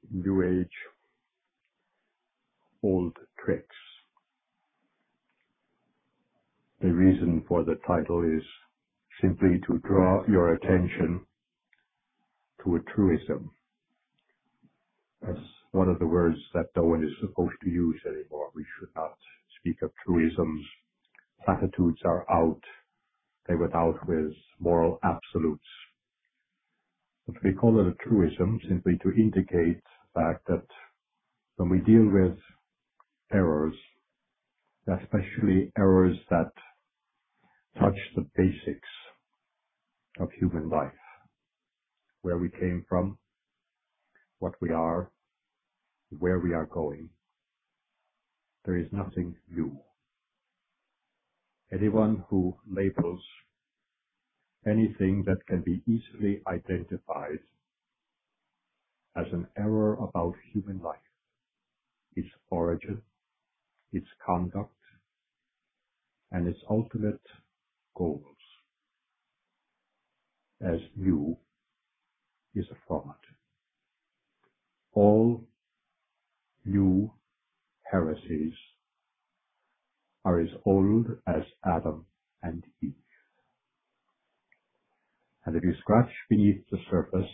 New Age old tricks. The reason for the title is simply to draw your attention to a truism. That's one of the words that no one is supposed to use anymore. We should not speak of truisms. Platitudes are out. They went out with moral absolutes. But we call it a truism simply to indicate the fact that when we deal with errors, especially errors that touch the basics of human life, where we came from, what we are, where we are going, there is nothing new. Anyone who labels anything that can be easily identified as an error about human life, its origin, its conduct, and its ultimate goals, as new, is a fraud. All new heresies are as old as Adam and Eve. And if you scratch beneath the surface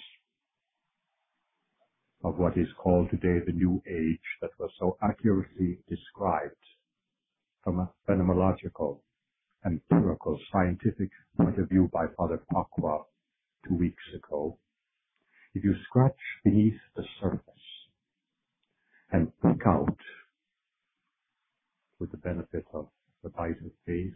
of what is called today the New Age, that was so accurately described from a phenomenological, empirical, scientific point of view by Father Pacwa 2 weeks ago, if you scratch beneath the surface and pick out, with the benefit of the light of faith,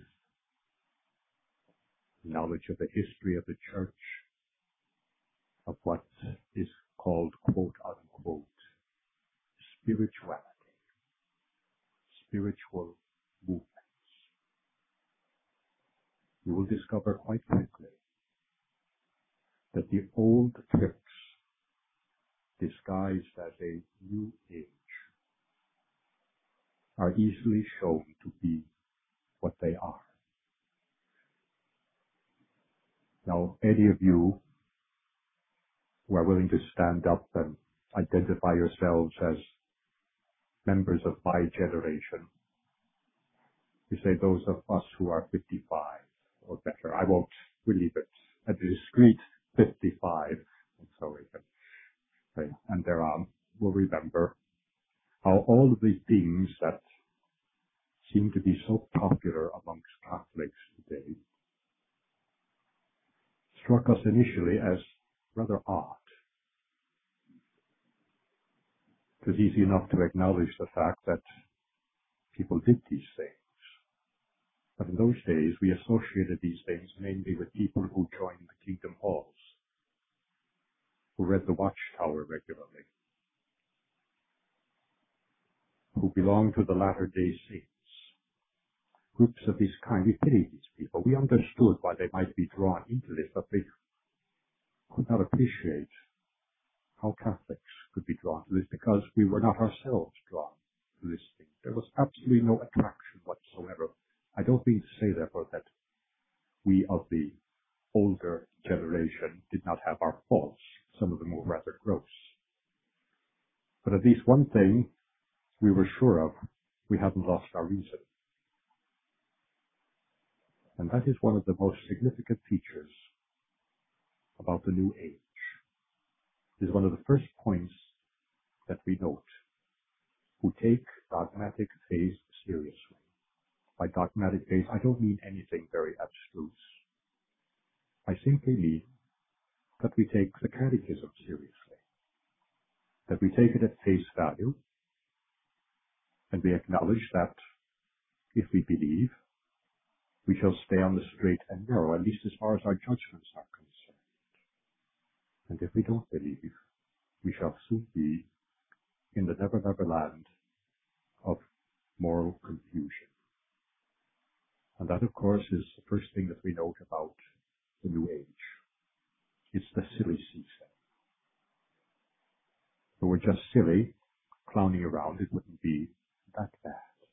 knowledge of the history of the Church, of what is called, quote unquote, spirituality, spiritual movements, you will discover quite quickly that the old tricks disguised as a new age are easily shown to be what they are. Now, any of you who are willing to stand up and identify yourselves as members of my generation, we say those of us who are 55 or better. I won't, we'll leave it at a discreet 55, and so we can say, and thereon will remember how all of the things that seem to be so popular amongst Catholics today struck us initially as rather odd. It was easy enough to acknowledge the fact that people did these things. But in those days, we associated these things mainly with people who joined the Kingdom Halls, who read the Watchtower regularly, who belonged to the Latter-day Saints. Groups of this kind, we pitied these people. We understood why they might be drawn into this, but we could not appreciate how Catholics could be drawn to this because we were not ourselves drawn to this thing. There was absolutely no attraction whatsoever. I don't mean to say, therefore, that we of the older generation did not have our faults. Some of them were rather gross. But at least one thing we were sure of, we hadn't lost our reason. And that is one of the most significant features about the New Age. It is one of the first points that we note, who take dogmatic faith seriously. By dogmatic faith, I don't mean anything very abstruse. I simply mean that we take the Catechism seriously, that we take it at face value, and we acknowledge that if we believe, we shall stay on the straight and narrow, at least as far as our judgments are concerned. And if we don't believe, we shall soon be in the never-never land of moral confusion. And that, of course, is the first thing that we note about the New Age. It's the silly season. If we're just silly, clowning around, it wouldn't be that bad.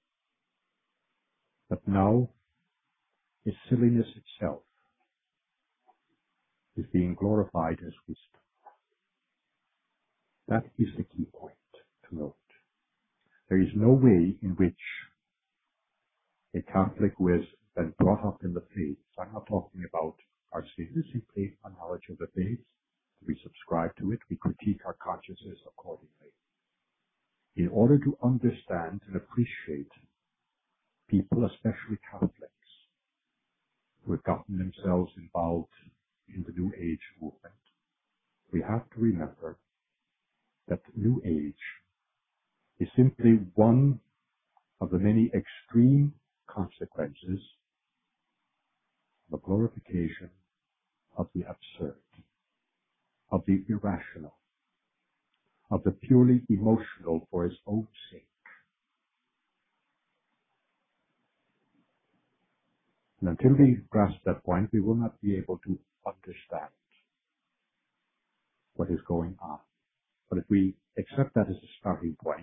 But now, its silliness itself is being glorified as wisdom. That is the key point to note. There is no way in which a Catholic who has been brought up in the faith, so I'm not talking about our faith, it's simply a knowledge of the faith. We subscribe to it, we critique our consciences accordingly. In order to understand and appreciate people, especially Catholics, who have gotten themselves involved in the New Age movement, we have to remember that the New Age is simply one of the many extreme consequences of the glorification of the absurd, of the irrational, of the purely emotional for its own sake. And until we grasp that point, we will not be able to understand what is going on. But if we accept that as a starting point,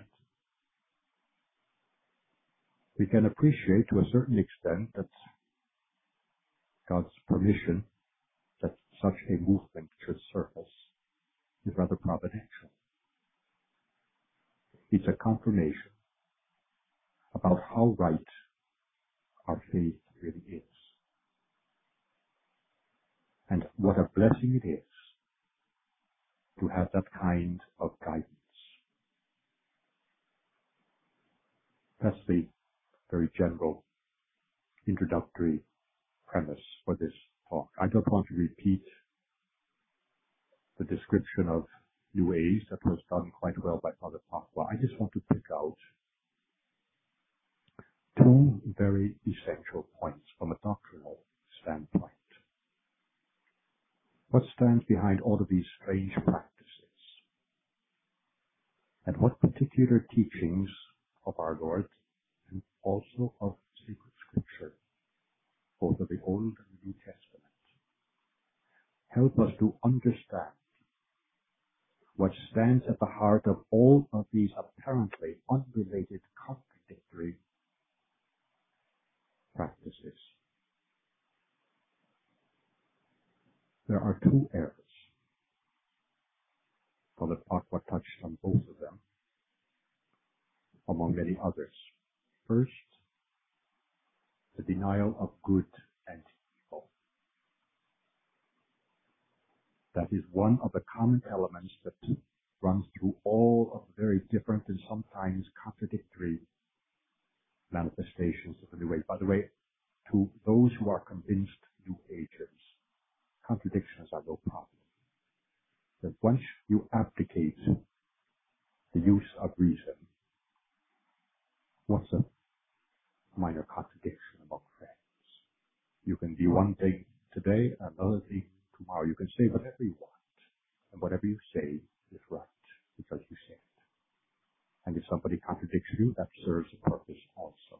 we can appreciate to a certain extent that God's permission that such a movement should surface is rather providential. It's a confirmation about how right our faith really is. And what a blessing it is to have that kind of guidance. That's the very general introductory premise for this talk. I don't want to repeat the description of New Age that was done quite well by Father Pacwa. I just want to pick out two very essential points from a doctrinal standpoint. What stands behind all of these strange practices? And what particular teachings of our Lord and also of sacred scripture, both of the Old and the New Testament, help us to understand what stands at the heart of all of these apparently unrelated, contradictory practices. There are two errors. Father Pacwa touched on both of them, among many others. First, the denial of good and evil. That is one of the common elements that runs through all of the very different and sometimes contradictory manifestations of the New Age. By the way, to those who are convinced New Agers, contradictions are no problem. That once you abdicate the use of reason, what's a minor contradiction among friends? You can be one thing today, another thing tomorrow. You can say whatever you want, and whatever you say is right because you say it. And if somebody contradicts you, that serves a purpose also.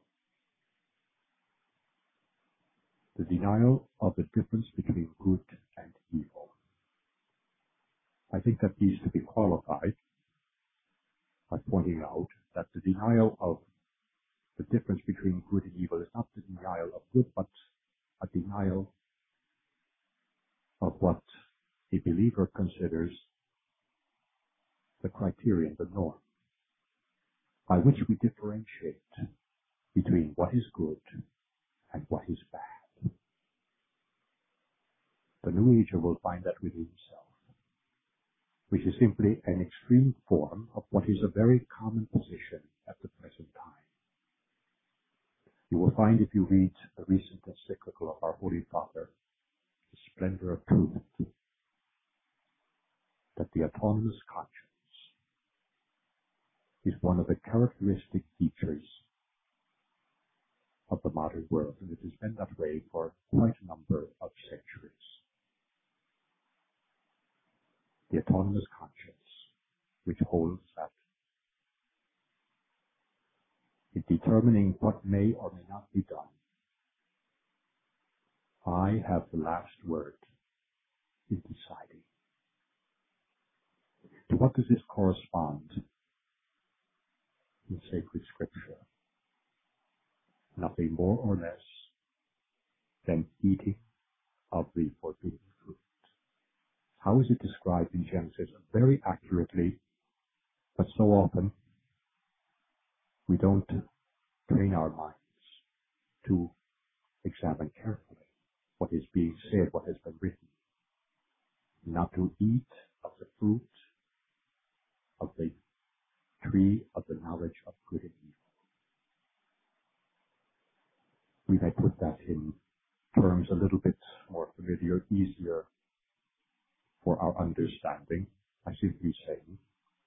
The denial of the difference between good and evil. I think that needs to be qualified by pointing out that the denial of the difference between good and evil is not the denial of good, but a denial of what a believer considers the criterion, the norm, by which we differentiate between what is good and what is bad. The New Ager will find that within himself, which is simply an extreme form of what is a very common position at the present time. You will find, if you read the recent encyclical of our Holy Father, The Splendor of Truth, that the autonomous conscience is one of the characteristic features of the modern world, and it has been that way for quite a number of centuries. The autonomous conscience, which holds that in determining what may or may not be done, I have the last word in deciding. To what does this correspond in sacred scripture? Nothing more or less than eating of the forbidden fruit. How is it described in Genesis? Very accurately, But so often, we don't train our minds to examine carefully what is being said, what has been written, not to eat of the fruit of the tree of the knowledge of good and evil. We may put that in terms a little bit more familiar, easier for our understanding by simply saying,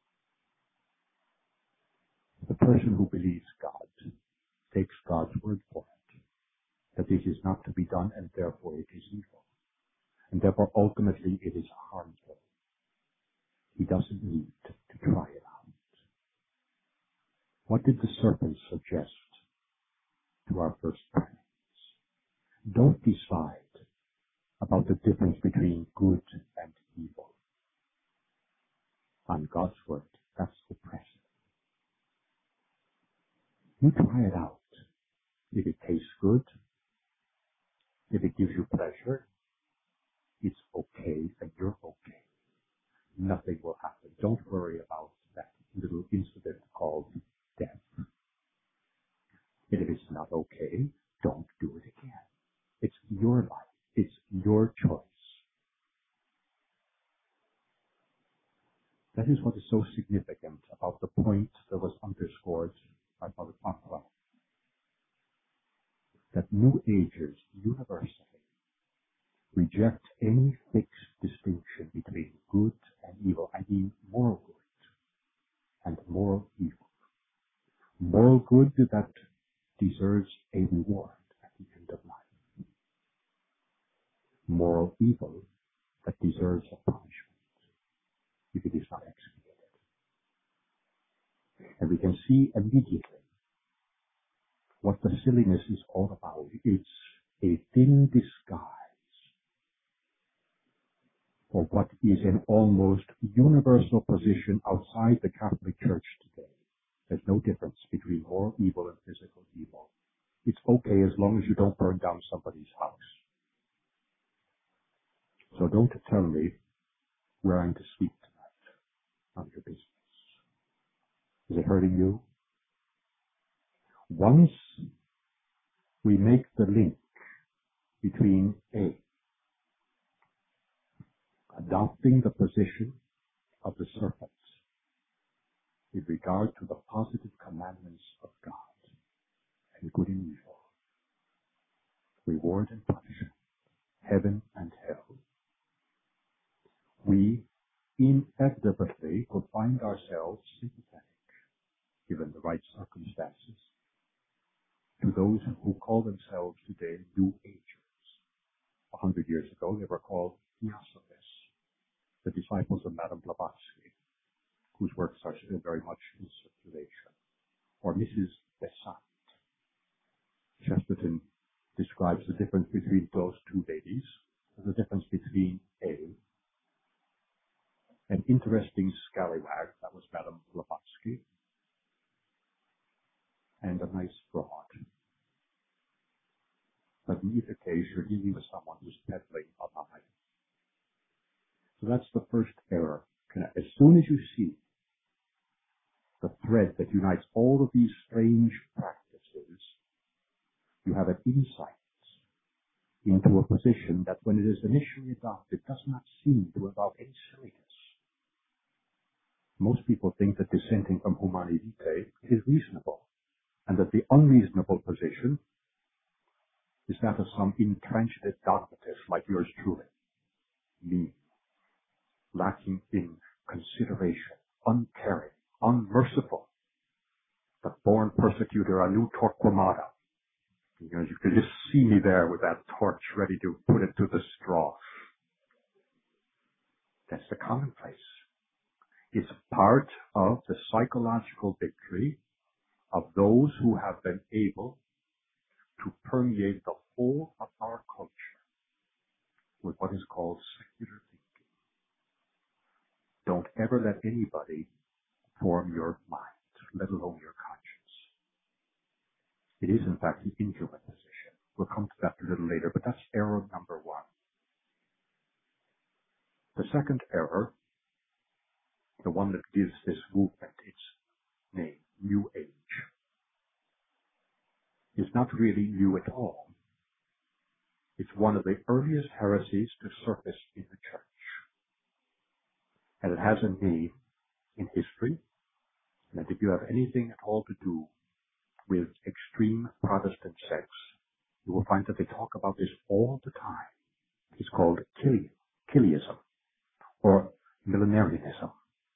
the person who believes God takes God's word for it, that this is not to be done and therefore it is evil. And therefore ultimately it is harmful. He doesn't need to try it out. What did the serpent suggest to our first parents? Don't decide about the difference between good and evil on God's word. That's oppressive. You try it out. If it tastes good, if it gives you pleasure, it's okay and you're okay. Nothing will happen. Don't worry about that little incident called death. And if it's not okay, don't do it again. It's your life. It's your choice. That is what is so significant about the point that was underscored by Father Papa, that New Agers universally reject any fixed distinction between good and evil, i.e. moral good and moral evil. Moral good that deserves a reward at the end of life. Moral evil that deserves a punishment if it is not expiated. And we can see immediately what the silliness is all about. It's a thin disguise for what is an almost universal position outside the Catholic Church today. There's no difference between moral evil and physical evil. It's okay as long as you don't burn down somebody's house. So don't tell me where I'm to speak tonight on your business. Is it hurting you? Once we make the link between A, adopting the position of the serpent with regard to the positive commandments of God and good and evil, reward and punishment, heaven and hell, we inevitably will find ourselves sympathetic, given the right circumstances, to those who call themselves today New Agers. 100 years ago, they were called Theosophists, the disciples of Madame Blavatsky, whose works are still very much in circulation, or Mrs. Besant. Chesterton describes the difference between those two ladies, the difference between an interesting scallywag, that was Madame Blavatsky, and a nice fraud. But in either case, you're dealing with someone who's peddling a lie. So that's the first error. As soon as you see the thread that unites all of these strange practices, you have an insight into a position that when it is initially adopted does not seem to involve any silliness. Most people think that dissenting from Humanae Vitae is reasonable, and that the unreasonable position is that of some intransigent dogmatist like yours truly, mean, lacking in consideration, uncaring, unmerciful, the born persecutor, a new Torquemada. You know, you could just see me there with that torch ready to put it to the straw. That's the commonplace. It's part of the psychological victory of those who have been able to permeate the whole of our culture with what is called secular thinking. Don't ever let anybody form your mind, let alone your conscience. It is, in fact, an inhuman position. We'll come to that a little later, but that's error number one. The second error, the one that gives this movement its name, New Age, is not really new at all. It's one of the earliest heresies to surface in the church. And it has a name in history. And if you have anything at all to do with extreme Protestant sects, you will find that they talk about this all the time. It's called Chiliasm or millenarianism.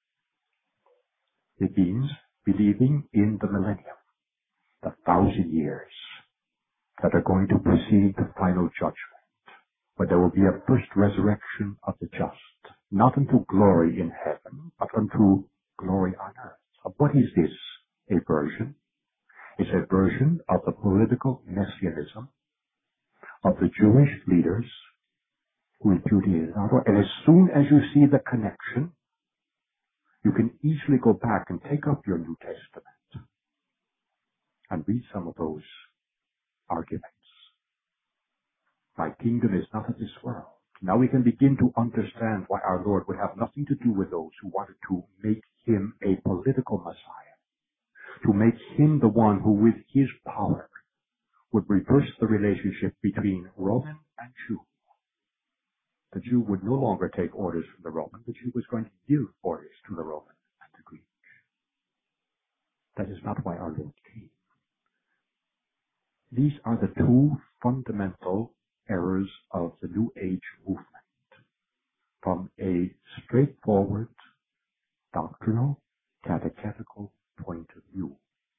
It means believing in the millennium, the 1,000 years that are going to precede the final judgment, where there will be a first resurrection of the just, not unto glory in heaven, but unto glory on earth. So what is this? A version? It's a version of the political messianism of the Jewish leaders who repudiated our Lord. And as soon as you see the connection, you can easily go back and take up your New Testament and read some of those arguments. My kingdom is not of this world. Now we can begin to understand why our Lord would have nothing to do with those who wanted to make him a political Messiah, to make him the one who with his power would reverse the relationship between Roman and Jew. The Jew would no longer take orders from the Roman. The Jew was going to give orders to the Roman and the Greek. That is not why our Lord came. These are the two fundamental errors of the New Age movement. From a straightforward, doctrinal, catechetical point of view,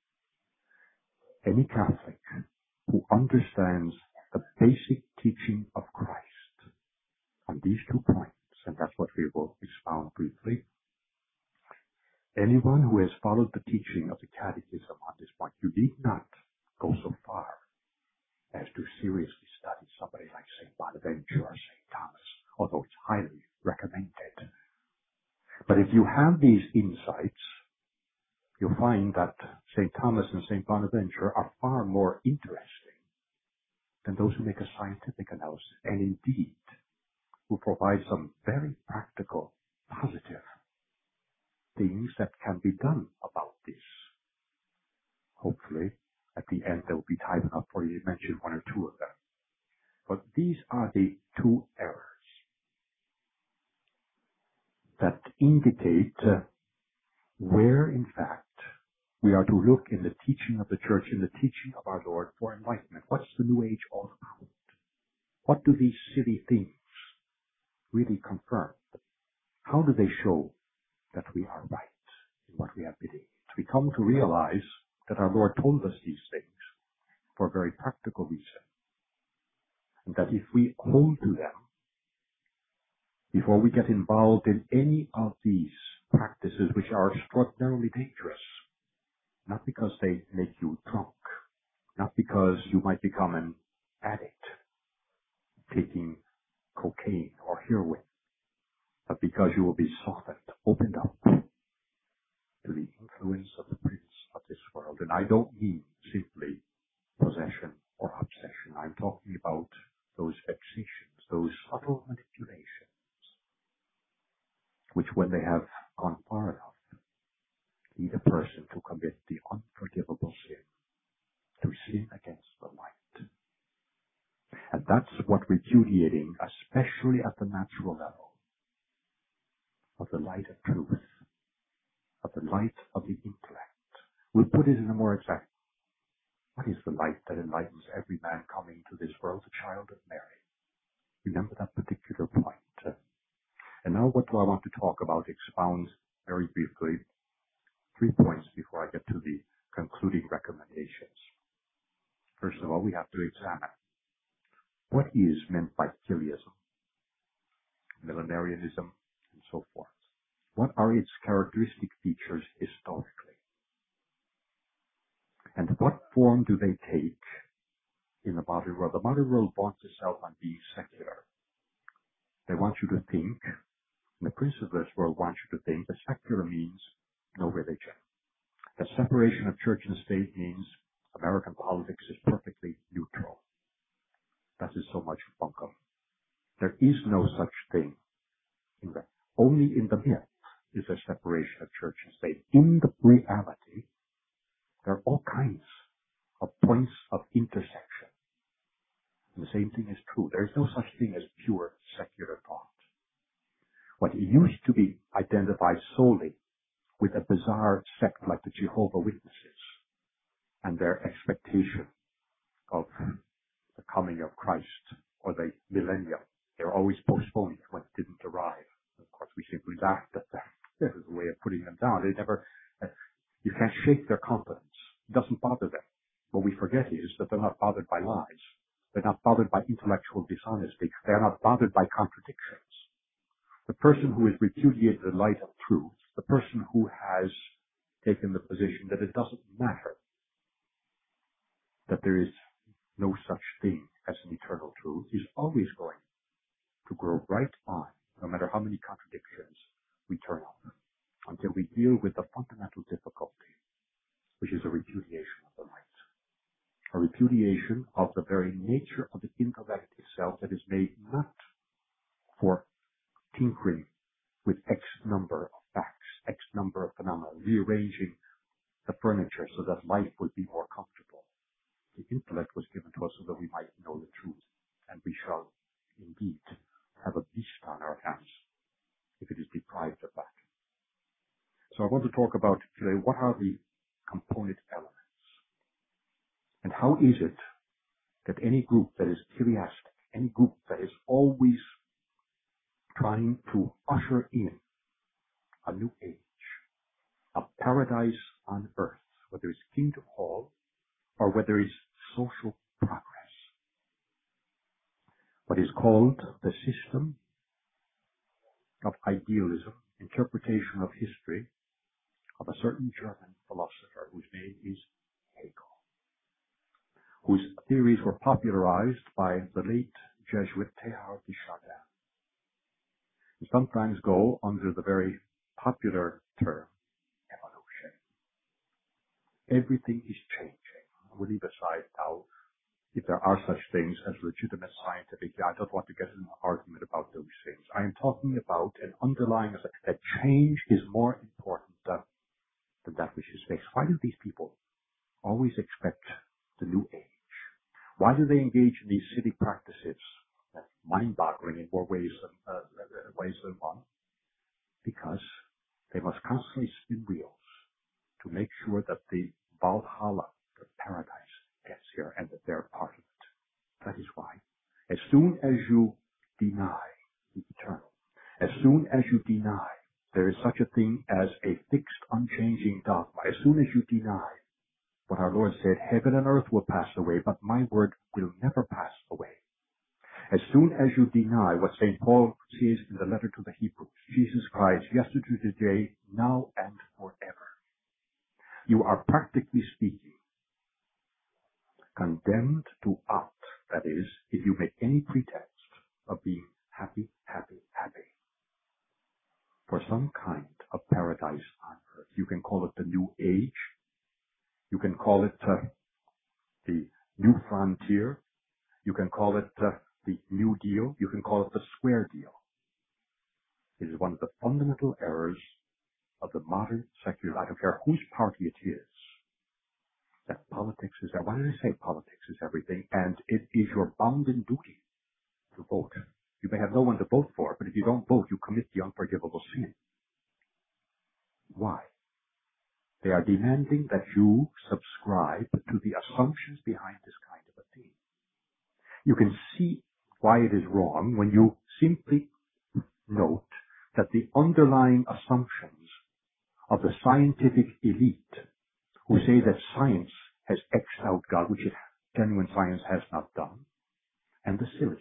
any Catholic who understands the basic teaching of Christ on these 2 points, and that's what we will expound briefly. Anyone who has followed the teaching of the Catechism on this point, you need not go so far as to seriously study somebody like St. Bonaventure or St. Thomas, although it's highly recommended. But if you have these insights, you'll find that St. Thomas and St. Bonaventure are far more interesting than those who make a scientific analysis, and indeed who provide some very practical, positive things that can be done about this. Hopefully, at the end, there will be time enough for you to mention 1 or 2 of them. But these are the 2 errors that indicate where, in fact, we are to look in the teaching of the church, in the teaching of our Lord for enlightenment. What's the New Age all about? What do these silly things really confirm? How do they show that we are right in what we have believed? We come to realize that our Lord told us these things for a very practical reason, and that if we hold to them, before we get involved in any of these practices which are extraordinarily dangerous, not because they make you drunk, not because you might become an addict taking cocaine or heroin, but because you will be softened, opened up to the influence of the prince of this world. And I don't mean simply possession or obsession. I'm talking about those vexations, those subtle manipulations, which when they have gone far enough, lead a person to commit the unforgivable sin, to sin against the light. And that's what repudiating, especially at the natural level, of the light of truth, of the light of the intellect. We'll put it in a more exact, what is the light that enlightens every man coming to this world? The child of Mary. Remember that particular point. And now what do I want to talk about? Expound very briefly 3 points before I get to the concluding recommendations. First of all, we have to examine what is meant by Chiliasm, millenarianism, and so forth. What are its characteristic features historically? And what form do they take in the modern world? The modern world wants itself on being secular. They want you to think, and the prince of this world wants you to think, that secular means no religion. The separation of church and state means American politics is perfectly neutral. That is so much bunkum. There is no such thing. Only in the myth is there separation intersections. In the reality, there are all kinds of points of intersection. And the same thing is true. There is no such thing as pure secular thought. What used to be identified solely with a bizarre sect like the Jehovah Witnesses and their expectation of the coming of Christ or the millennium. They were always postponing it when it didn't arrive. Of course, we simply laughed at that. This is a way of putting them down. They never, you can't shake their confidence. It doesn't bother them. What we forget is that they're not bothered by lies. They're not bothered by intellectual dishonesty. They're not bothered by contradictions. The person who has repudiated the light of truth, the person who has taken the position that it doesn't matter that there is no such thing as an eternal truth, is always going to grow right on, no matter how many contradictions we turn up, until we deal with the fundamental difficulty, which is a repudiation of the light, a repudiation of the very nature of the intellect itself that is made not for tinkering with X number of facts, X number of phenomena, rearranging the furniture so that life would be more comfortable. The intellect was given to us so that we might know the truth, and we shall indeed have a beast on our hands if it is deprived of that. So I want to talk about today what are the component elements, and how is it that any group that is teleastic, any group that is always trying to usher in a new age, a paradise on earth, whether it's Kingdom Hall or whether it's social progress, what is called the system of idealism, interpretation of history of a certain German philosopher whose name is Hegel, whose theories were popularized by the late Jesuit Teilhard de Chardin, and sometimes go under the very popular term evolution. Everything is changing. We'll leave aside now if there are such things as legitimate scientific. I don't want to get in an argument about those things. I am talking about an underlying that change is more important than that which is fixed. Why do these people always expect the new age? Why do they engage in these silly practices that's mind-boggling in more ways than one? Because they must constantly spin wheels to make sure that the Valhalla, the paradise, gets here and that they're part of it. That is why. As soon as you deny the eternal, as soon as you deny there is such a thing as a fixed, unchanging dogma, as soon as you deny what our Lord said, heaven and earth will pass away, but my word will never pass away. As soon as you deny what St. Paul says in the letter to the Hebrews, Jesus Christ, yesterday, today, now, and forever, you are practically speaking condemned to opt, that is, if you make any pretext of being happy, happy, happy, for some kind of paradise on earth. You can call it the new age. You can call it the new frontier. You can call it the New Deal. You can call it the Square Deal. It is one of the fundamental errors of the modern secular, I don't care whose party it is, that politics is there. Why did I say politics is everything? And it is your bounden duty to vote. You may have no one to vote for, but if you don't vote, you commit the unforgivable sin. Why? They are demanding that you subscribe to the assumptions behind this kind of a thing. You can see why it is wrong when you simply note that the underlying assumptions of the scientific elite who say that science has X'd out God, which genuine science has not done, and the silly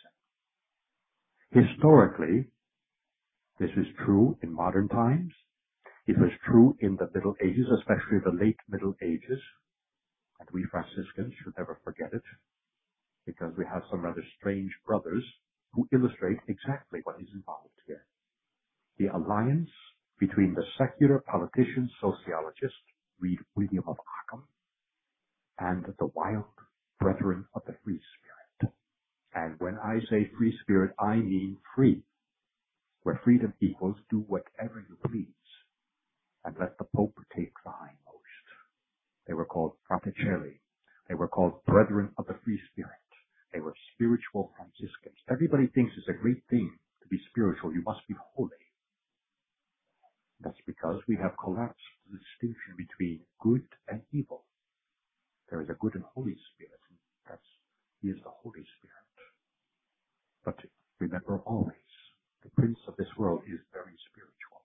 season. Historically, this is true in modern times. It was true in the Middle Ages, especially the late Middle Ages, and we Franciscans should never forget it, because we have some rather strange brothers who illustrate exactly what is involved here. The alliance between the secular politician sociologist, read William of Ockham, and the wild brethren of the free spirit. And when I say free spirit, I mean free, where freedom equals do whatever you please. and let the Pope take the hindmost. They were called Fraticelli. They were called Brethren of the Free Spirit. They were spiritual Franciscans. Everybody thinks it's a great thing to be spiritual. You must be holy. That's because we have collapsed the distinction between good and evil. There is a good and holy spirit. And he is the Holy Spirit. But remember always, the prince of this world is very spiritual.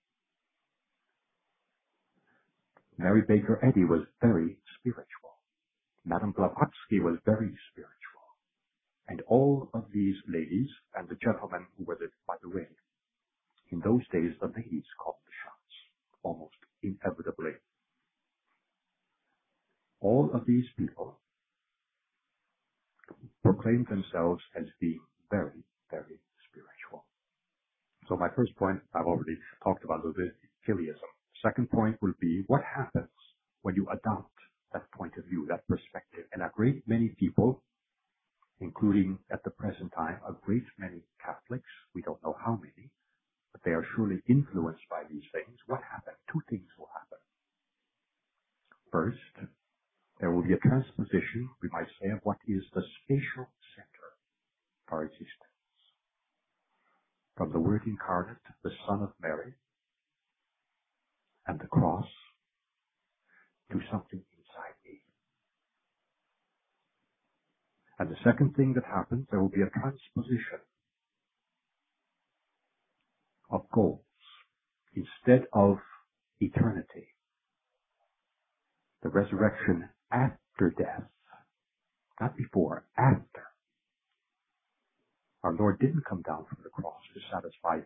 Mary Baker Eddy was very spiritual. Madame Blavatsky was very spiritual. And all of these ladies and the gentlemen who were, by the way, in those days, the ladies called the shots, almost inevitably. All of these people proclaimed themselves as being very, very spiritual. So my first point, I've already talked about a little bit, Philiism. Second point will be what happens when you adopt that point of view, that perspective. And a great many people, including at the present time, a great many Catholics, we don't know how many, but they are surely influenced by these things. What happens? Two things will happen. First, there will be a transposition, we might say, of what is the spatial center of our existence. From the Word incarnate, the Son of Mary, and the cross, to something inside me. And the second thing that happens, there will be a transposition of goals. Instead of eternity, the resurrection after death, not before, after. Our Lord didn't come down from the cross to satisfy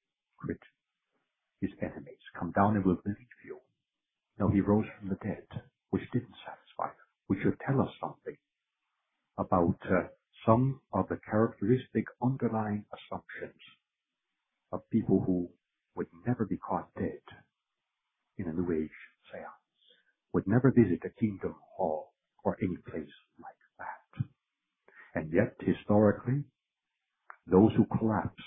his enemies. Come down and we'll believe you. No, he rose from the dead, which didn't satisfy them, which should tell us something about some of the characteristic underlying assumptions of people who would never be caught dead in a New Age seance, would never visit a kingdom hall or any place like that. And yet, historically, those who collapse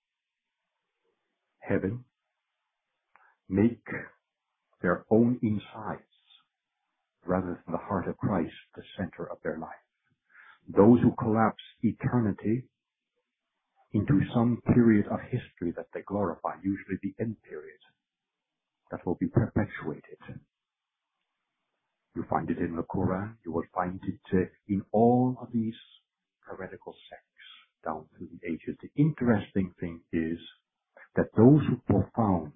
heaven make their own insides, rather than the heart of Christ, the center of their life. Those who collapse eternity into some period of history that they glorify, usually the end period, that will be perpetuated. You find it in the Quran, you will find it in all of these heretical sects down through the ages. The interesting thing is that those who propound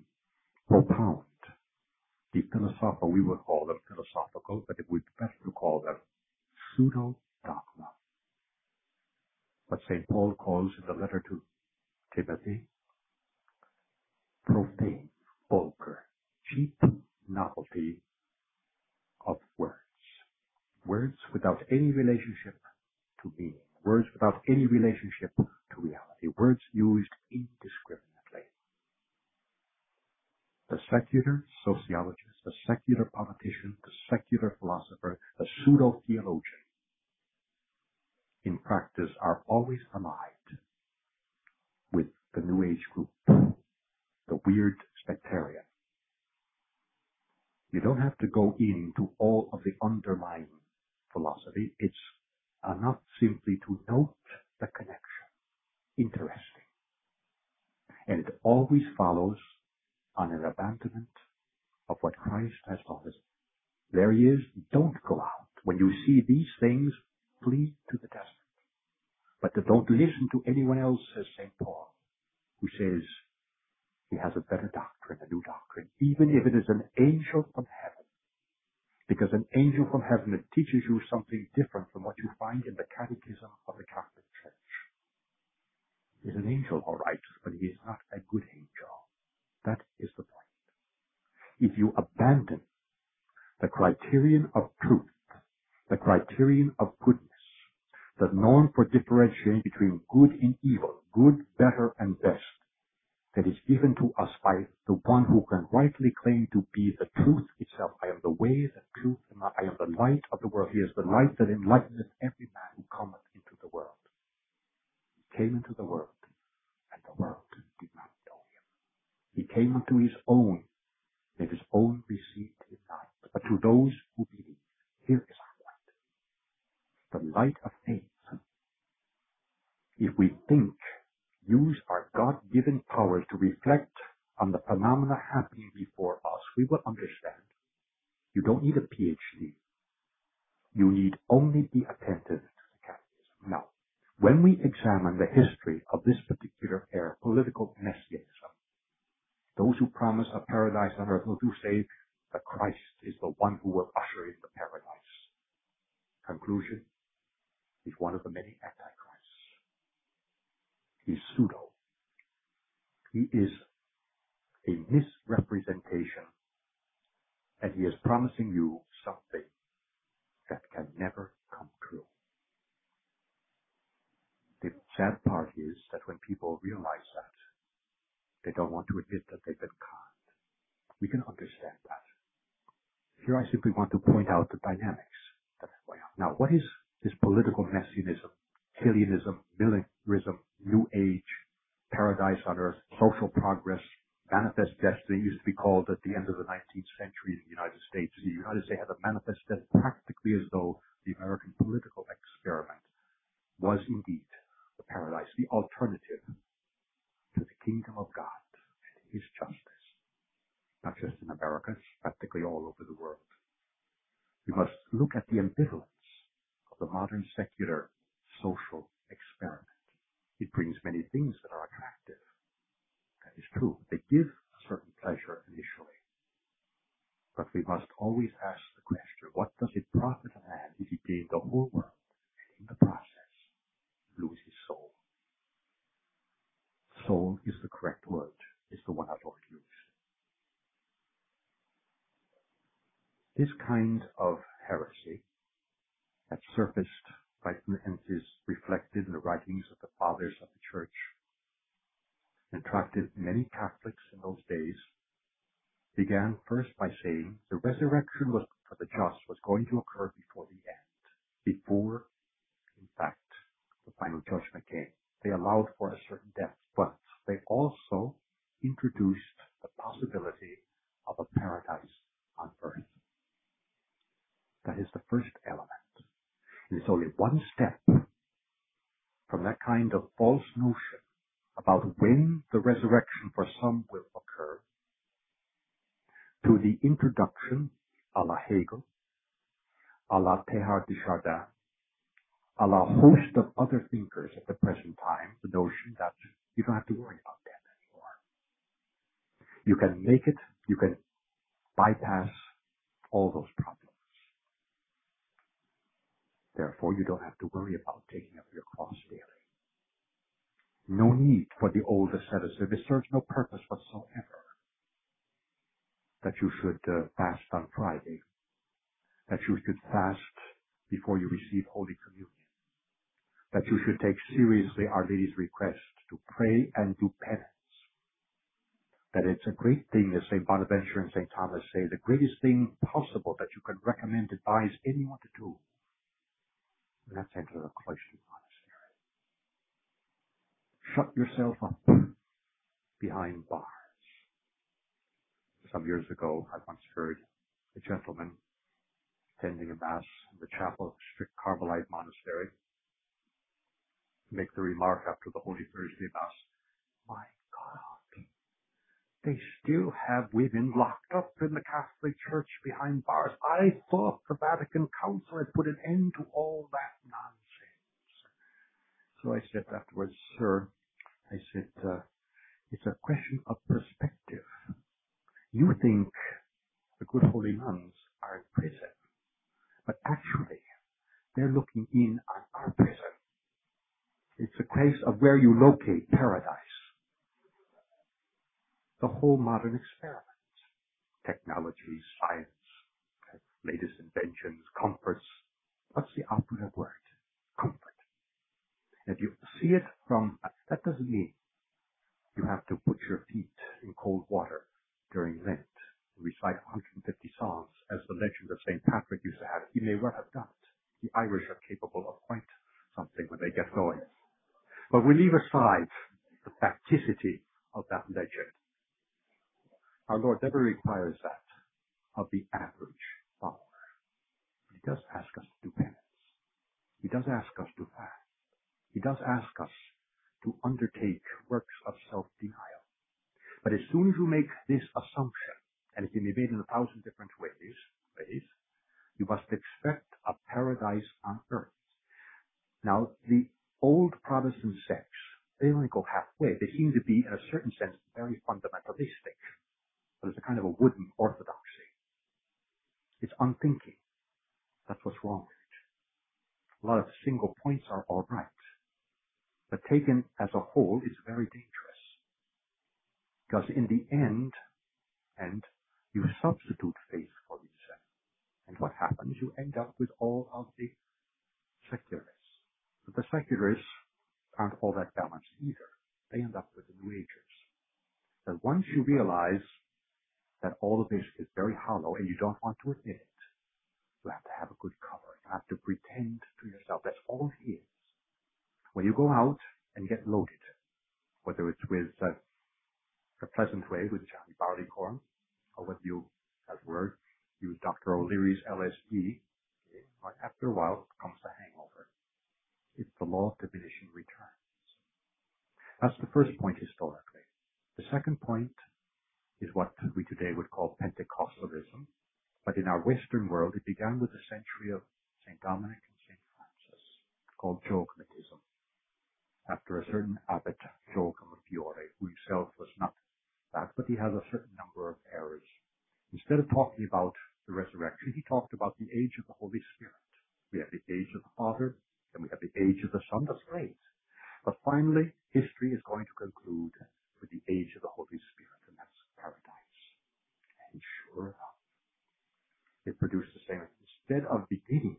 the philosophical, we would call them philosophical, but it would be better to call them pseudo-dogma. What St. Paul calls in the letter to Timothy, profane, vulgar, cheap novelty of words. Words without any relationship to meaning. Words without any relationship to reality. Words used indiscriminately. The secular sociologist, the secular politician, the secular philosopher, the pseudo-theologian, in practice are always allied with the New Age group, the weird sectarian. You don't have to go into all of the underlying philosophy. It's enough simply to note the connection. Interesting. And it always follows on an abandonment of what Christ has taught us. There he is. Don't go out. When you see these things, flee to the desert. But don't listen to anyone else, says St. Paul, who says he has a better doctrine, a new doctrine, even if it is an angel from heaven. Because an angel from heaven, it teaches you something different from what you find in the catechism of the Catholic Church. He's an angel, all right, but he is not a good angel. That is the point. If you abandon the criterion of truth, the criterion of goodness, the norm for differentiating between good and evil, good, better, and best, that is given to us by the one who can rightly claim to be the truth itself. I am the way, the truth, and I am the light of the world. He is the light that enlighteneth every man who cometh into the world. He came into the world, and the world did not know him. He came unto his own, It is only received in night. But to those who believe, here is our light, the light of faith. If we think, use our God-given powers to reflect on the phenomena happening before us, we will understand. You don't need a PhD. You need only be attentive to the catechism. Now, when we examine the history of this particular era, political messianism, those who promise a paradise on earth will do say that Christ is the one who will usher in the paradise. Conclusion, he's one of the many antichrists. He's pseudo. He is a misrepresentation, and he is promising you something that can never come true. The sad part is that when people realize that, they don't want to admit that they've been conned. We can understand that. Here I simply want to point out the dynamics that are going on. Now, what is this political messianism, Killianism, Millerism, New Age, paradise on earth, social progress, manifest destiny? Used to be called at the end of the 19th century in the United States. The United States had a manifest destiny practically as though the American political experiment was indeed the paradise, the alternative to the kingdom of God and his justice. Not just in America, it's practically all over the world. We must look at the ambivalence of the modern secular social experiment. It brings many things that are attractive. That is true. They give a certain pleasure initially. But we must always ask the question, what does it profit a man if he gain the whole world and in the process lose his soul? Soul is the correct word, is the one our Lord used. This kind of heresy that surfaced and is reflected in the writings of the fathers of the church attracted many Catholics in those days, began first by saying the resurrection was for the just was going to occur before the end, before, in fact, the final judgment came. They allowed for a certain death, but they also introduced the possibility of a paradise on earth. That is the first element. And it's only one step from that kind of false notion about when the resurrection for some will occur to the introduction a la Hegel, a la Teilhard de Chardin, a la host of other thinkers at the present time, the notion that you don't have to worry about death anymore. You can make it, you can bypass all those problems. Therefore, you don't have to worry about taking up your cross daily. No need for the old asceticism. It serves no purpose whatsoever that you should fast on Friday, that you should fast before you receive Holy Communion, that you should take seriously Our Lady's request to pray and do penance, that it's a great thing, as St. Bonaventure and St. Thomas say, the greatest thing possible that you can recommend, advise anyone to do, and that's enter a cloistered monastery. Shut yourself up behind bars. Some years ago, I once heard a gentleman attending a Mass in the chapel of a strict Carmelite monastery make the remark after the Holy Thursday Mass, my God, they still have women locked up in the Catholic Church behind bars. I thought the Vatican Council had put an end to all that nonsense. So I said afterwards, sir, I said, it's a question of perspective. You think the good holy nuns are in prison, but actually they're looking in on our prison. It's a case of where you locate paradise. The whole modern experiment, technology, science, latest inventions, comforts. What's the operative word? Comfort. If you see it from, that doesn't mean you have to put your feet in cold water during Lent and recite 150 psalms as the legend of St. Patrick used to have it. He may well have done it. The Irish are capable of quite something when they get going. But we leave aside the facticity of that legend. Our Lord never requires that of the average follower. He does ask us to do penance. He does ask us to fast. He does ask us to undertake works of self-denial. But as soon as you make this assumption, and it can be made in 1,000 different ways, you must expect a paradise on earth. Now, the old Protestant sects, they only go halfway. They seem to be, in a certain sense, very fundamentalistic. But it's a kind of a wooden orthodoxy. It's unthinking. That's what's wrong with it. A lot of single points are all right. But taken as a whole, it's very dangerous. Because in the end, you substitute faith for reason. And what happens? You end up with all of the secularists. But the secularists aren't all that balanced either. They end up with the New Agers. But once you realize that all of this is very hollow and you don't want to admit it, you have to have a good cover. You have to pretend to yourself. That's all it is. When you go out and get loaded, whether it's with the pleasant way with Johnny Barleycorn, or whether you, as it were, use Dr. O'Leary's LSD, after a while comes the hangover. It's the law of diminishing returns. That's the first point historically. The second point is what we today would call Pentecostalism. But in our Western world, it began with the century of St. Dominic and St. Francis, called Joachimitism, after a certain abbot, Joachim of Fiore, who himself was not that, but he has a certain number of errors. Instead of talking about the resurrection, he talked about the age of the Holy Spirit. We have the age of the Father, and we have the age of the Son. That's great. But finally, history is going to conclude with the age of the Holy Spirit, and that's paradise. And sure enough, it produced the same. Instead of beginning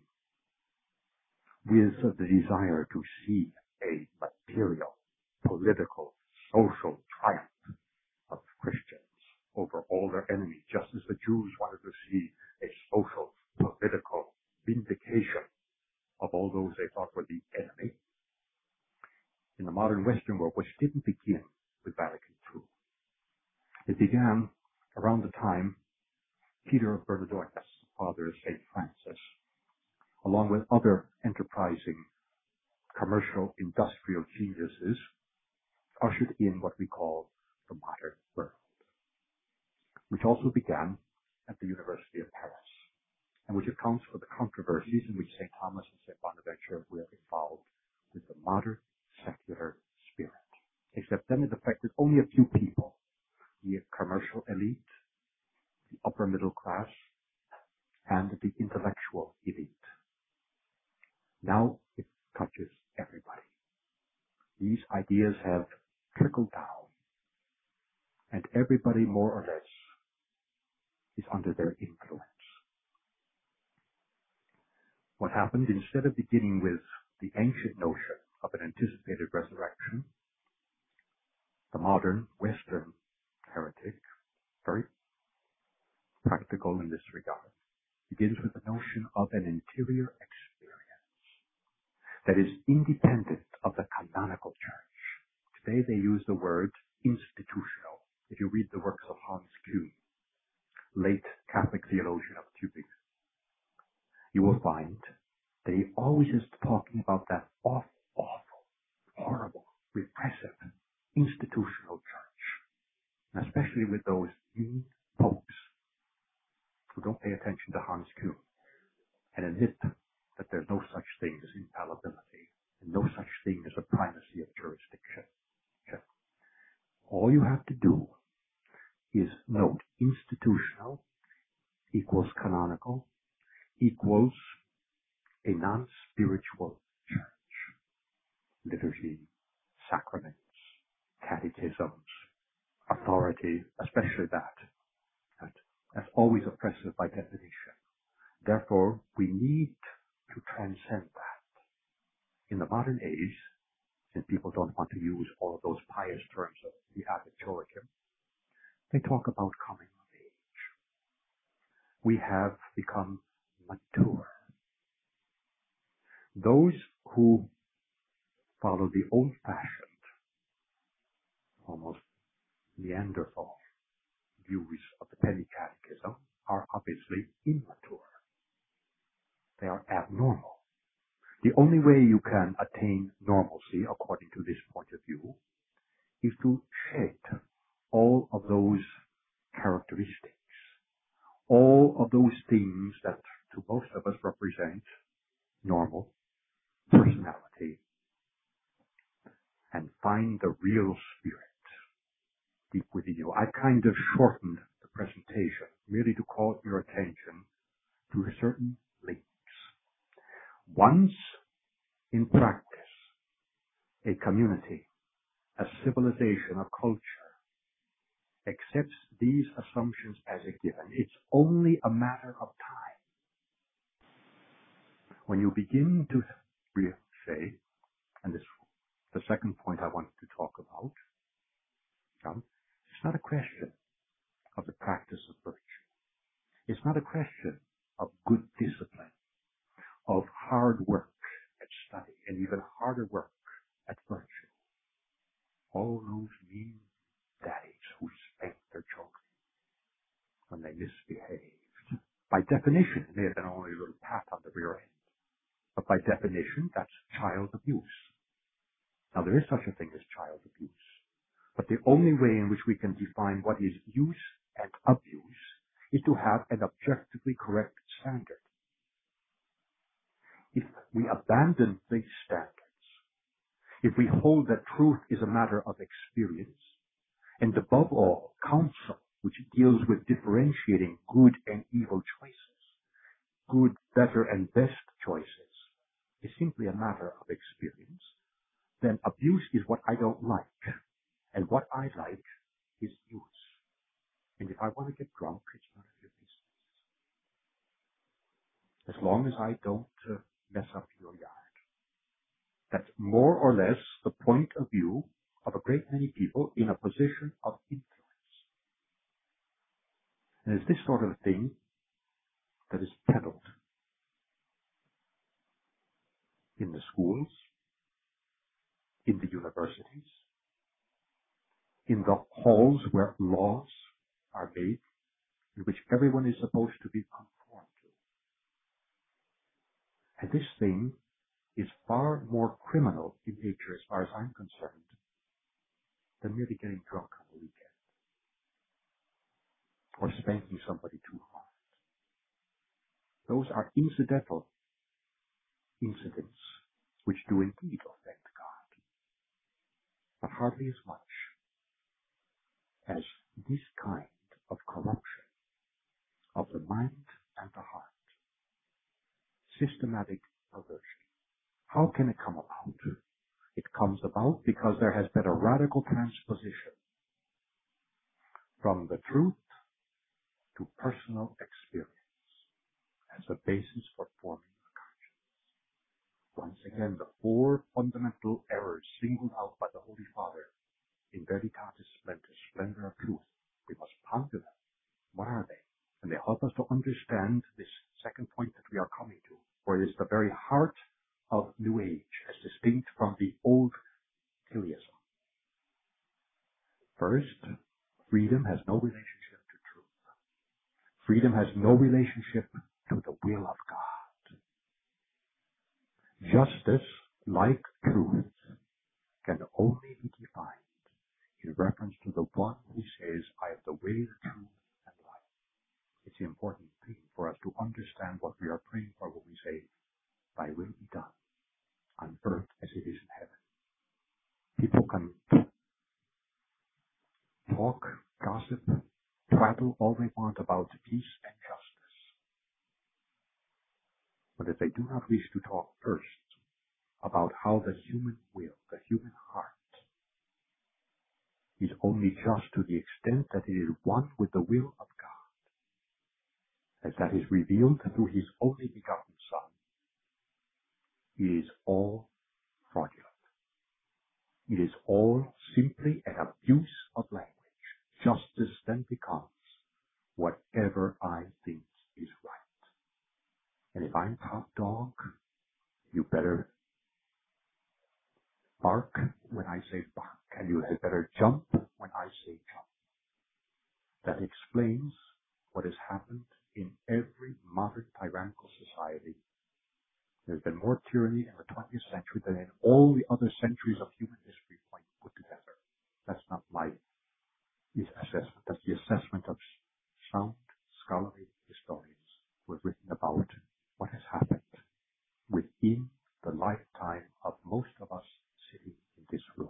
with the desire to see a material, political, social triumph of Christians over all their enemies, just as the Jews wanted to see a social, political vindication of all those they thought were the enemy, in the modern Western world, which didn't begin with Vatican II. It began around the time Peter of Bernardinus, father of St. Francis, along with other enterprising commercial industrial geniuses, ushered in what we call the modern world, which also began at the University of Paris, and which accounts for the controversies in which St. Thomas and St. Bonaventure were involved with the modern secular spirit. Except then it affected only a few people, the commercial elite, the upper middle class, and the intellectual elite. Now it touches everybody. These ideas have trickled down, and everybody more or less is under their influence. What happened, instead of beginning with the ancient notion of an anticipated resurrection, the modern Western heretic, very practical in this regard, begins with the notion of an interior experience that is independent of the canonical church. Today they use the word institutional. If you read the works of Hans Kuhn, late Catholic theologian of Tübingen, you will find that he always is talking about that awful, horrible, repressive, institutional church. And especially with those mean popes who don't pay attention to Hans Kuhn and admit that there's no such thing as infallibility and no such thing as a primacy of jurisdiction. All you have to do is note institutional equals canonical equals a non-spiritual church. Liturgy, sacraments, catechisms, authority, especially that's always oppressive by definition. Therefore, we need to transcend that. In the modern age, since people don't want to use all of those pious terms of the abbot Joachim, they talk about coming of age. We have become mature. Those who follow the old-fashioned, almost Neanderthal views of the Penny Catechism are obviously immature. They are abnormal. The only way you can attain normalcy, according to this point of view, is to shed all of those characteristics, all of those things that to most of us represent normal personality, and find the real spirit deep within you. I kind of shortened the presentation merely to call your attention to certain links. Once in practice, a community, a civilization, a culture accepts these assumptions as a given, it's only a matter of time when you begin to say, and this the second point I wanted to talk about, it's not a question of the practice of virtue. It's not a question of good discipline, of hard work at study, and even harder work at virtue. All those mean daddies who spank their children when they misbehaved. By definition, it may have been only a little pat on the rear end, but by definition, that's child abuse. Now, there is such a thing as child abuse, but the only way in which we can define what is use and abuse is to have an objectively correct standard. If we abandon these standards, if we hold that truth is a matter of experience, and above all, counsel, which deals with differentiating good and evil choices, good, better, and best choices, is simply a matter of experience, then abuse is what I don't like, and what I like is use. And if I want to get drunk, it's none of your business. As long as I don't mess up your yard. That's more or less the point of view of a great many people in a position of influence. And it's this sort of thing that is peddled in the schools, in the universities, in the halls where laws are made, in which everyone is supposed to be conformed to. And this thing is far more criminal in nature, as far as I'm concerned, than merely getting drunk on the weekend or spanking somebody too hard. Those are incidental incidents which do indeed offend God, but hardly as much as this kind of corruption of the mind and the heart, systematic perversion. How can it come about? It comes about because there has been a radical transposition from the truth to personal experience as a basis for forming a conscience. Once again, the four fundamental errors singled out by the Holy Father in Veritatis Splendor, splendor of truth. We must ponder them. What are they? And they help us to understand this second point that we are coming to, where it is the very heart of New Age, as distinct from the old Theism. First, freedom has no relationship to truth. Freedom has no relationship to the will of God. Justice, like truth, can only be defined in reference to the one who says, I am the way, the truth, and life. It's an important thing for us to understand what we are praying for when we say, thy will be done on earth as it is in heaven. People can talk, gossip, prattle all they want about peace and justice. But if they do not wish to talk first about how the human will, the human heart, is only just to the extent that it is one with the will of God, as that is revealed through His only begotten Son, it is all fraudulent. It is all simply an abuse of language. Justice then becomes whatever I think is right. And if I'm top dog, you better bark when I say bark, and you had better jump when I say jump. That in every modern tyrannical society. There's been more tyranny in the 20th century than in all the other centuries of human history put together. That's not my assessment. That's the assessment of sound scholarly historians who have written about what has happened within the lifetime of most of us sitting in this room.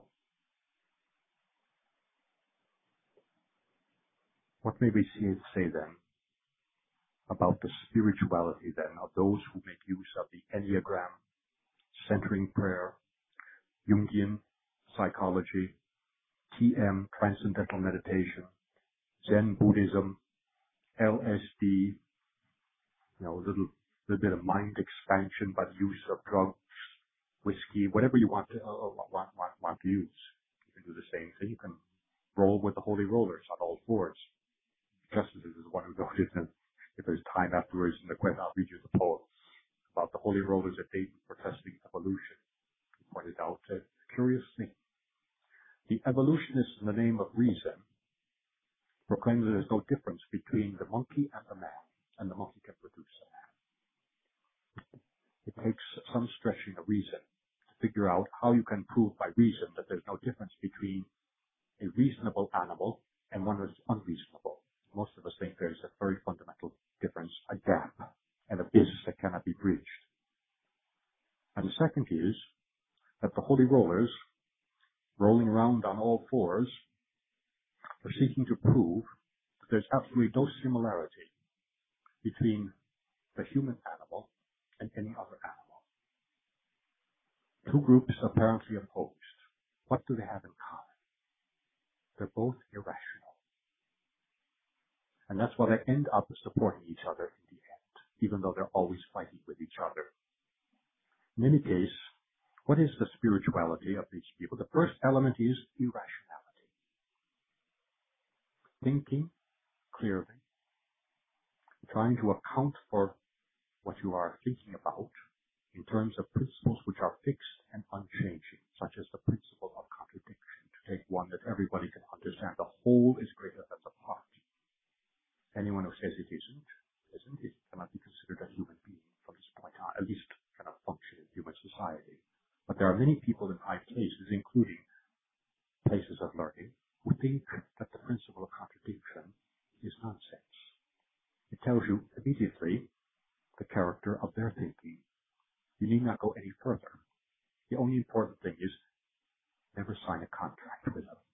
What may we say then about the spirituality then of those who make use of the Enneagram, centering prayer, Jungian psychology, TM, transcendental meditation, Zen Buddhism, LSD, a little bit of mind expansion by the use of drugs, whiskey, whatever you want to use. You can do the same thing. You can roll with the holy rollers on all fours. Justice is the one who noted, and if there's time afterwards in the question, I'll read you the poem about the holy rollers at Dayton protesting evolution. He pointed out a curious thing. The evolutionists, in the name of reason, proclaim that there's no difference between the monkey and the man, and the monkey can produce a man. It takes some stretching of reason to figure out how you can prove by reason that there's no difference between a reasonable animal and one that's unreasonable. Most of us think there's a very fundamental difference, a gap, an abyss that cannot be breached. And the second is that the holy rollers, rolling around on all fours, are seeking to prove that there's absolutely no similarity between the human animal and any other animal. Two groups apparently opposed. What do they have in common? They're both irrational. And that's why they end up supporting each other in the end, even though they're always fighting with each other. In any case, what is the spirituality of these people? The first element is irrationality. Thinking clearly, trying to account for what you are thinking about in terms of principles which are fixed and unchanging, such as the principle of contradiction, to take one that everybody can understand. The whole is greater than the part. Anyone who says it isn't, it cannot be considered a human being from this point on, at least cannot function in human society. But there are many people in high places, including places of learning, who think that the principle of contradiction is nonsense. It tells you immediately the character of their thinking. You need not go any further. The only important thing is never sign a contract with them.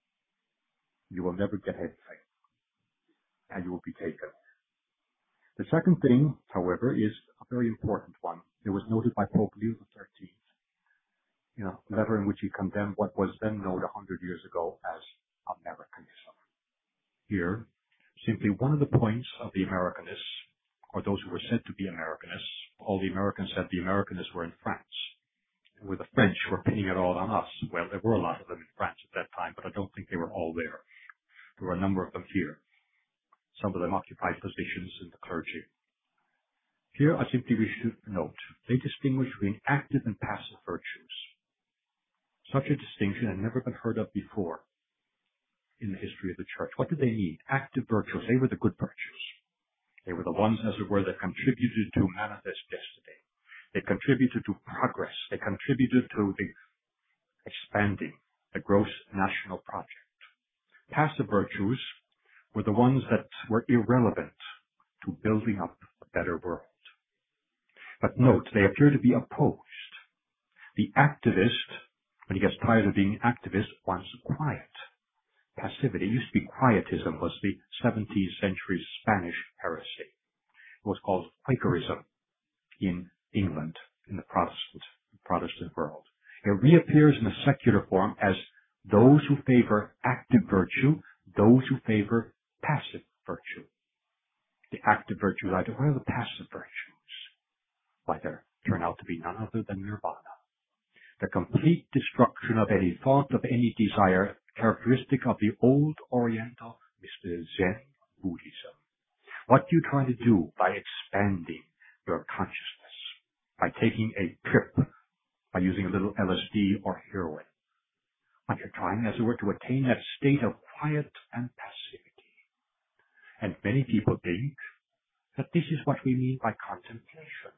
You will never get anything, and you will be taken. The second thing, however, is a very important one. It was noted by Pope Leo XIII in a letter in which he condemned what was then known 100 years ago as Americanism. Here, simply one of the points of the Americanists, or those who were said to be Americanists, all the Americans said the Americanists were in France, where the French were pinning it all on us. Well, there were a lot of them in France at that time, but I don't think they were all there. There were a number of them here. Some of them occupied positions in the clergy. Here, I simply wish to note, they distinguish between active and passive virtues. Such a distinction had never been heard of before in the history of the church. What did they mean? Active virtues. They were the good virtues. They were the ones, as it were, that contributed to manifest destiny. They contributed to progress. They contributed to the expanding the gross national project. Passive virtues were the ones that were irrelevant to building up a better world. But note, they appear to be opposed. The activist, when he gets tired of being activist, wants quiet. Passivity. It used to be quietism, was the 17th century Spanish heresy. It was called Quakerism in England, in the Protestant world. It reappears in a secular form as those who favor active virtue, those who favor passive virtue. The active virtues, what are the passive virtues? Why, they turn out to be none other than nirvana. The complete destruction of any thought, of any desire, characteristic of the old Oriental, Mr. Zen Buddhism. What do you try to do by expanding your consciousness? By taking a trip, by using a little LSD or heroin. But you're trying, as it were, to attain that state of quiet and passivity. And many people think that this is what we mean by contemplation.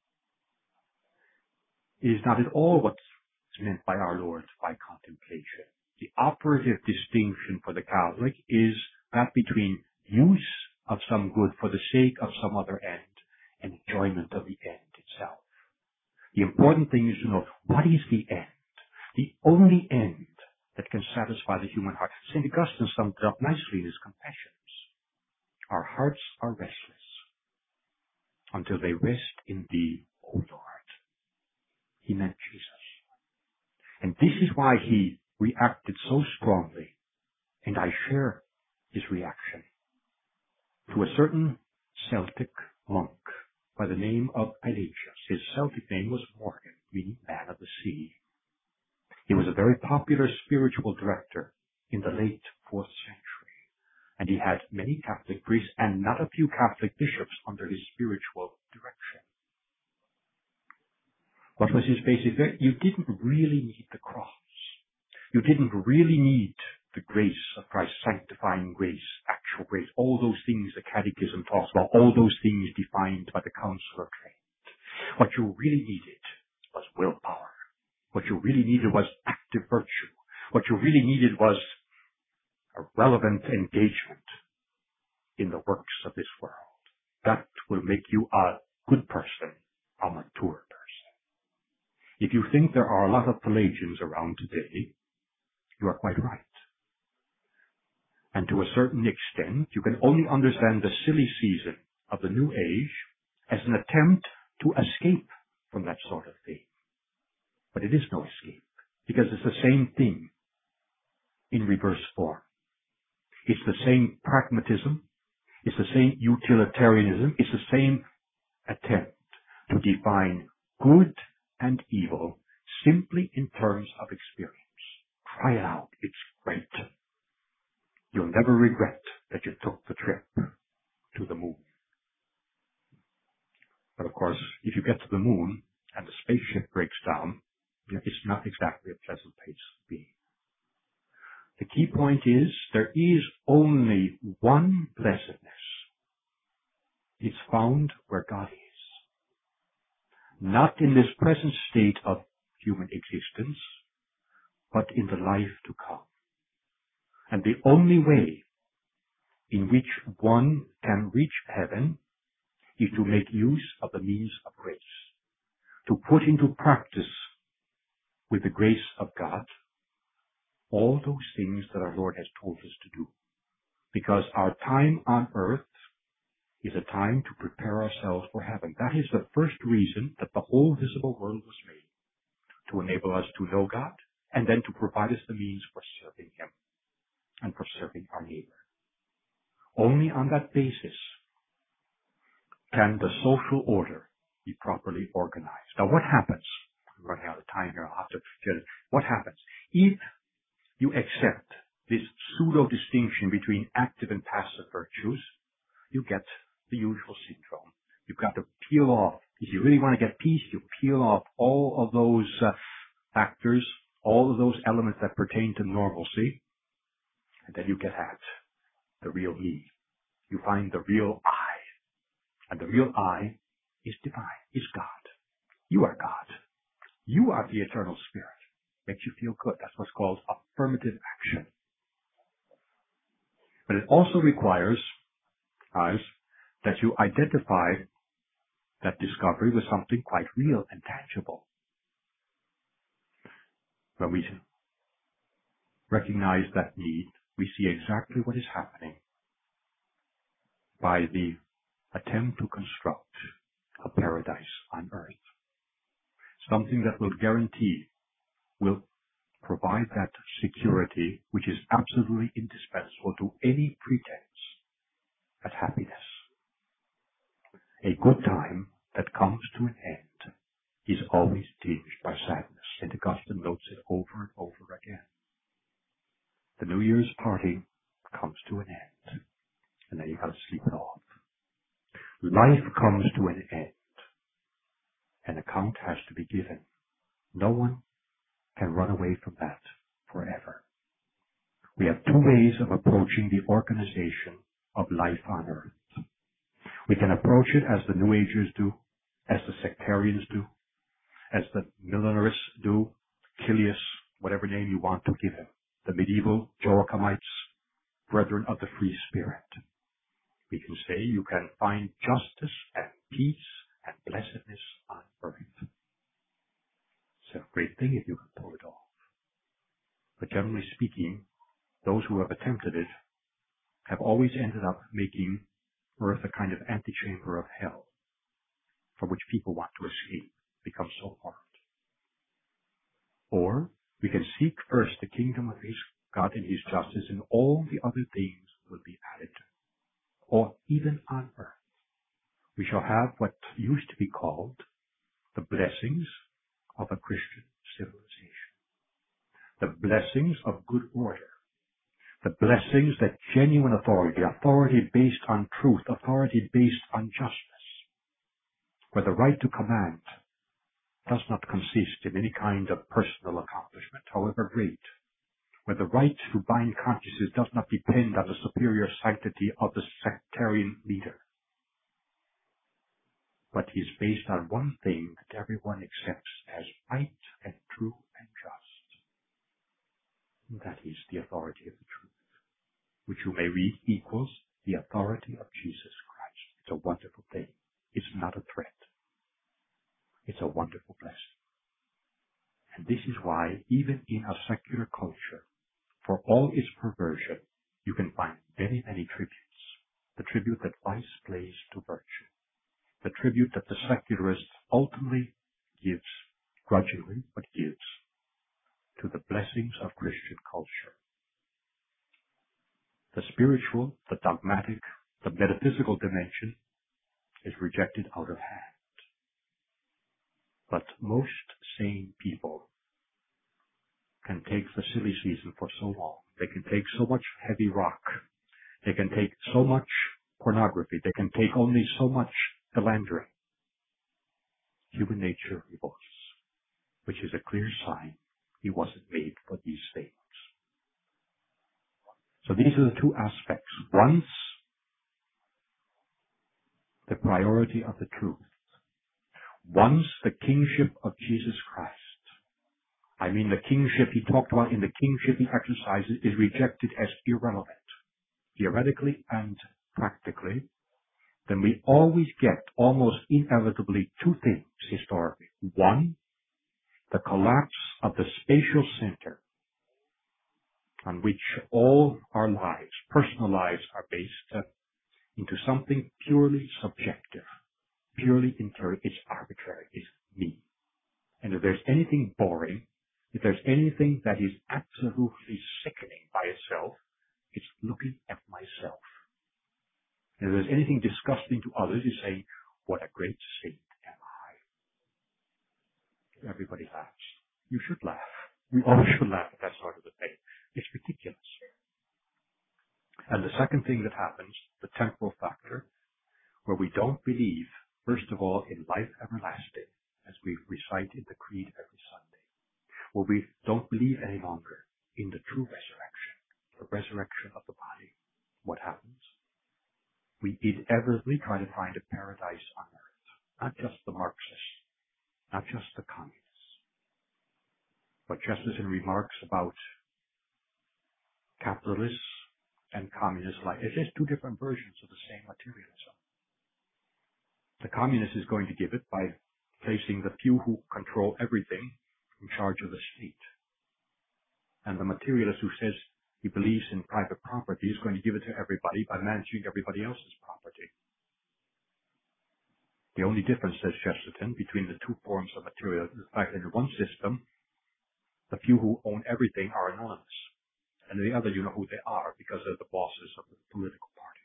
It is not at all what's meant by our Lord by contemplation. The operative distinction for the Catholic is that between use of some good for the sake of some other end and enjoyment of the end itself. The important thing is to know, what is the end? The only end that can satisfy the human heart. St. Augustine summed it up nicely in his Confessions. Our hearts are restless until they rest in Thee, O Lord. He meant Jesus. And this is why he reacted so strongly, and I share his reaction, to a certain Celtic monk by the name of Pelagius. His Celtic name was Morgan, meaning man of the sea. He was a very popular spiritual director in the late 4th century, and he had many Catholic priests and not a few Catholic bishops under his spiritual direction. What was his basic there? You didn't really need the cross. You didn't really need the grace of Christ, sanctifying grace, actual grace, all those things the Catechism talks about, all those things defined by the Council of Trent. What you really needed was willpower. What you really needed was active virtue. What you really needed was a relevant engagement in the works of this world. That will make you a good person, a mature person. If you think there are a lot of Pelagians around today, you are quite right. And to a certain extent, you can only understand the silly season of the New Age as an attempt to escape from that sort of thing. But it is no escape, because it's the same thing in reverse form. It's the same pragmatism, it's the same utilitarianism, it's the same attempt to define good and evil simply in terms of experience. Try it out, it's great. You'll never regret that you took the trip to the moon. But of course, if you get to the moon and the spaceship breaks down, it's not exactly a pleasant place to be. The key point is, there is only one blessedness. It's found where God is. Not in this present state of human existence, but in the life to come. And the only way in which one can reach heaven is to make use of the means of grace, to put into practice with the grace of God all those things that our Lord has told us to do. Because our time on earth is a time to prepare ourselves for heaven. That is the first reason that the whole visible world was made, to enable us to know God and then to provide us the means for serving Him and for serving our neighbor. Only on that basis can the social order be properly organized. Now what happens? I'm running out of time here. I'll have to tell you. What happens? If you accept this pseudo-distinction between active and passive virtues, you get the usual syndrome. You've got to peel off. If you really want to get peace, you peel off all of those factors, all of those elements that pertain to normalcy, and then you get at the real me. You find the real I. And the real I is divine, is God. You are God. You are the eternal Spirit. Makes you feel good. That's what's called affirmative action. But it also requires, guys, that you identify that discovery with something quite real and tangible. When we recognize that need, we see exactly what is happening by the attempt to construct a paradise on earth. Something that will guarantee, will provide that security which is absolutely indispensable to any pretense at happiness. A good time that comes to an end is always tinged by sadness. St. Augustine notes it over and over again. The New Year's party comes to an end, and then you got to sleep it off. Life comes to an end. An account has to be given. No one can run away from that forever. We have two ways of approaching the organization of life on earth. We can approach it as the New Agers do, as the sectarians do, as the millenarists do, Chilius, whatever name you want to give him, the medieval Joachimites, brethren of the free spirit. We can say you can find justice and peace and blessedness on earth. It's a great thing if you can pull it off. But generally speaking, those who have attempted it have always ended up making earth a kind of antechamber of hell from which people want to escape, become so hard. Or we can seek first the kingdom of his God and his justice, and all the other things will be added. Or even on earth, we shall have what used to be called the blessings of a Christian civilization, the blessings of good order, the blessings that genuine authority, authority based on truth, authority based on justice, where the right to command does not consist in any kind of personal accomplishment, however great, where the right to bind consciences does not depend on the superior sanctity of the sectarian leader, but is based on one thing that everyone accepts as right and true and just. And that is the authority of the truth, which you may read equals the authority of Jesus Christ. It's a wonderful thing. It's not a threat. It's a wonderful blessing. And this is why, even in a secular culture, for all its perversion, you can find many, many tributes. The tribute that vice plays to virtue. The tribute that the secularist ultimately gives, grudgingly, but gives, to the blessings of Christian culture. The spiritual, the dogmatic, the metaphysical dimension is rejected out of hand. But most sane people can take the silly season for so long. They can take so much heavy rock. They can take so much pornography. They can take only so much philandering. Human nature revolts, which is a clear sign he wasn't made for these things. So these are the two aspects. Once, the priority of the truth. Once, the kingship of Jesus Christ. I mean, the kingship he talked about in the kingship he exercises is rejected as irrelevant, theoretically and practically. Then we always get, almost inevitably, two things historically. One, the collapse of the spatial center on which all our lives, personal lives, are based into something purely subjective, purely interior. It's arbitrary. It's me. And if there's anything boring, if there's anything that is absolutely sickening by itself, it's looking at myself. And if there's anything disgusting to others, it's saying, what a great saint am I. Everybody laughs. You should laugh. We all should laugh at that sort of a thing. It's ridiculous. And the second thing that happens, the temporal factor, where we don't believe, first of all, in life everlasting, as we recite in the Creed every Sunday, where we don't believe any longer in the true resurrection, the resurrection of the body. What happens? We inevitably try to find a paradise on earth, not just the Marxists, not just the communists, but Chesterton remarks about capitalists and communists like it's just two different versions of the same materialism. The communist is going to give it by placing the few who control everything in charge of the state. And the materialist who says he believes in private property is going to give it to everybody by managing everybody else's property. The only difference, says Chesterton, between the two forms of materialism is the fact that in one system, the few who own everything are anonymous. And in the other, you know who they are because they're the bosses of the political party.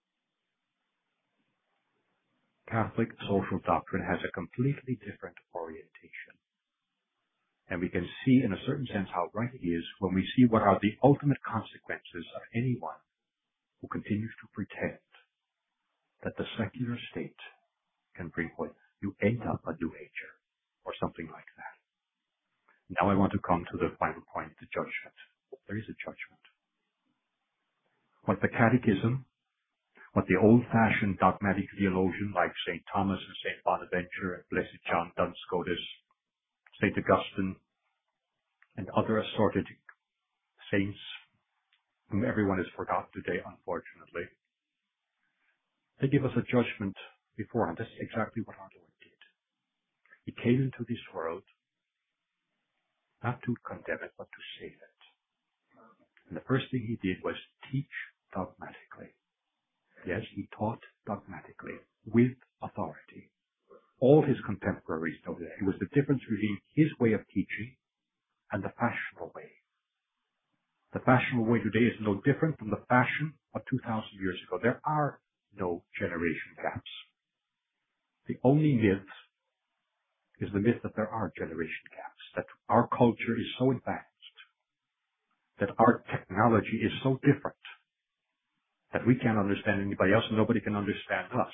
Catholic social doctrine has a completely different orientation. And we can see in a certain sense how right it is when we see what are the ultimate consequences of anyone who continues to pretend that the secular state can bring what you end up a New Ager or something like that. Now I want to come to the final point, the judgment. There is a judgment. What the Catechism, what the old-fashioned dogmatic theologian like St. Thomas and St. Bonaventure and Blessed John Duns Scotus, St. Augustine, and other assorted saints whom everyone has forgotten today, unfortunately. They give us a judgment beforehand. That's exactly what our Lord did. He came into this world not to condemn it, but to save it. And the first thing he did was teach dogmatically. Yes, he taught dogmatically with authority. All his contemporaries know that. It was the difference between his way of teaching and the fashionable way. The fashionable way today is no different from the fashion of 2,000 years ago. There are no generation gaps. The only myth is the myth that there are generation gaps, that our culture is so advanced, that our technology is so different, that we can't understand anybody else and nobody can understand us.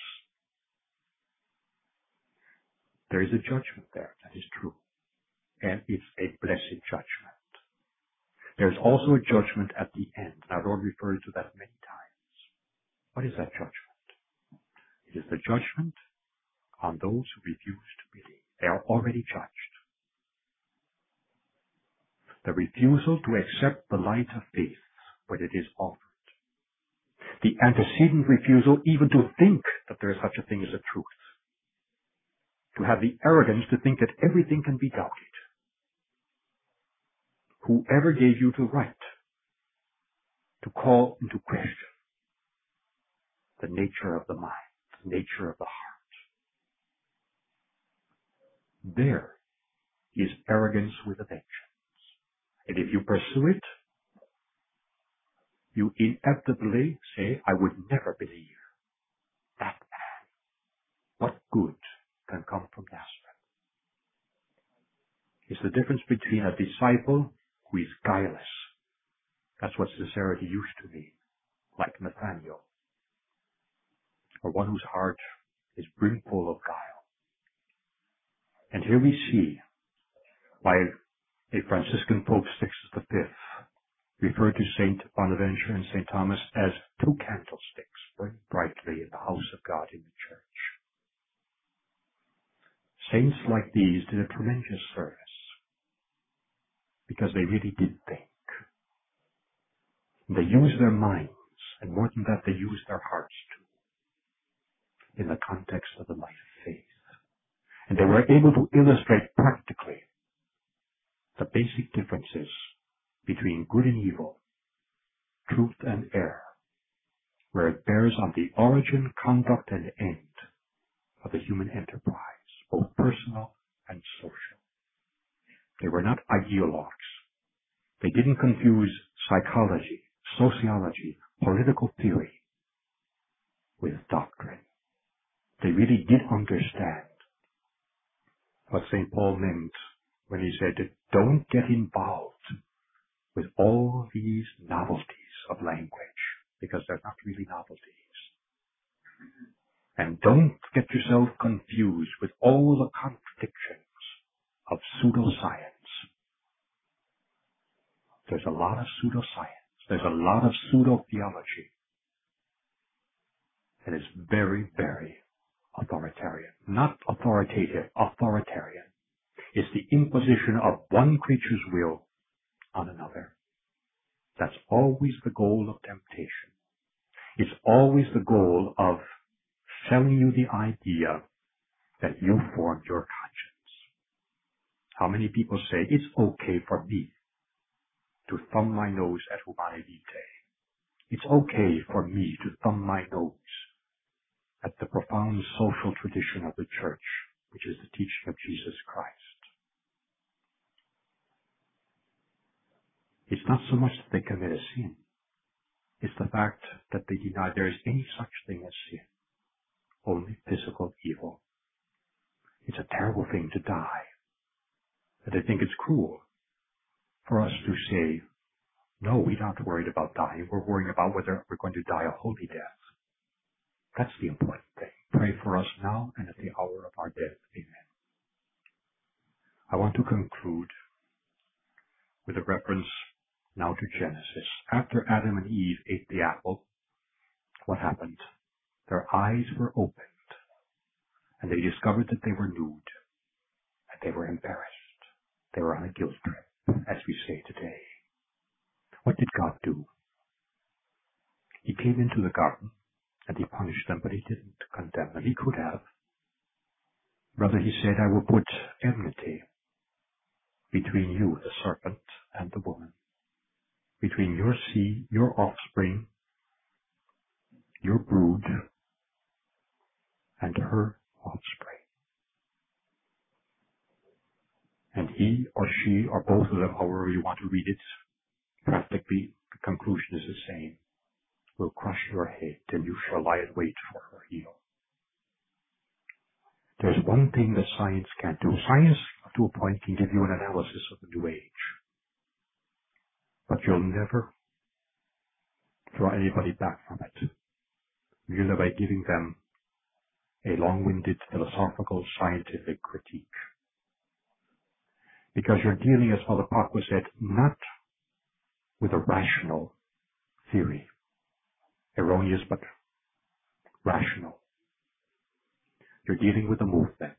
There is a judgment there, that is true. And it's a blessed judgment. There's also a judgment at the end. And our Lord referred to that many times. What is that judgment? It is the judgment on those who refuse to believe. They are already judged. The refusal to accept the light of faith when it is offered. The antecedent refusal even to think that there is such a thing as a truth. To have the arrogance to think that everything can be doubted. Whoever gave you the right to call into question the nature of the mind, the nature of the heart. There is arrogance with a vengeance. And if you pursue it, you inevitably say, I would never believe that man. What good can come from Nazareth? It's the difference between a disciple who is guileless. That's what sincerity used to mean, like Nathaniel. Or one whose heart is brimful of guile. And here we see why a Franciscan Pope Sixtus V referred to St. Bonaventure and St. Thomas as two candlesticks burning brightly in the house of God in the church. Saints like these did a tremendous service because they really did think. They used their minds, and more than that, they used their hearts too, in the context of the life of faith. And they were able to illustrate practically the basic differences between good and evil, truth and error, where it bears on the origin, conduct, and end of the human enterprise, both personal and social. They were not ideologues. They didn't confuse psychology, sociology, political theory with doctrine. They really did understand what St. Paul meant when he said, don't get involved with all these novelties of language, because they're not really novelties. And don't get yourself confused with all the contradictions of pseudoscience. There's a lot of pseudoscience. There's a lot of pseudo-theology. And it's very, very authoritarian. Not authoritative, authoritarian. It's the imposition of one creature's will on another. That's always the goal of temptation. It's always the goal of selling you the idea that you formed your conscience. How many people say, it's okay for me to thumb my nose at Humanae Vitae. It's okay for me to thumb my nose at the profound social tradition of the church, which is the teaching of Jesus Christ. It's not so much that they commit a sin. It's the fact that they deny there is any such thing as sin. Only physical evil. It's a terrible thing to die. And I think it's cruel for us to say, no, we're not worried about dying. We're worrying about whether we're going to die a holy death. That's the important thing. Pray for us now and at the hour of our death. Amen. I want to conclude with a reference now to Genesis. After Adam and Eve ate the apple, what happened? Their eyes were opened, and they discovered that they were nude, and they were embarrassed. They were on a guilt trip, as we say today. What did God do? He came into the garden, and he punished them, but he didn't condemn them. He could have. Rather, he said, I will put enmity between you, the serpent, and the woman, between your seed, your offspring, your brood, and her offspring. And he or she, or both of them, however you want to read it, practically the conclusion is the same, will crush your head, and you shall lie in wait for her heel. There's one thing that science can't do. Science, up to a point, can give you an analysis of the New Age. But you'll never draw anybody back from it, merely by giving them a long-winded philosophical scientific critique. Because you're dealing, as Father Pacwa said, not with a rational theory, erroneous but rational. You're dealing with a movement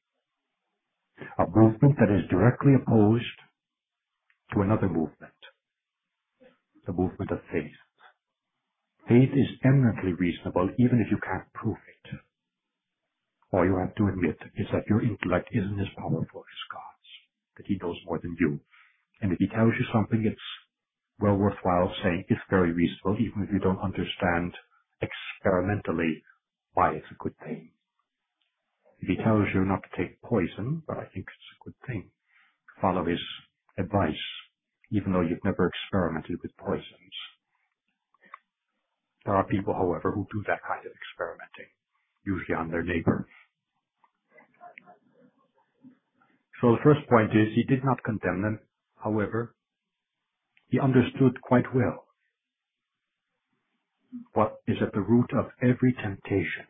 that is directly opposed to another movement, the movement of faith. Faith is eminently reasonable, even if you can't prove it. All you have to admit is that your intellect isn't as powerful as God's, that he knows more than you. And if he tells you something, it's well worthwhile saying it's very reasonable, even if you don't understand experimentally why it's a good thing. If he tells you not to take poison, but I think it's a good thing, follow his advice, even though you've never experimented with poisons. There are people, however, who do that kind of experimenting, usually on their neighbor. So the first point is, he did not condemn them. However, he understood quite well what is at the root of every temptation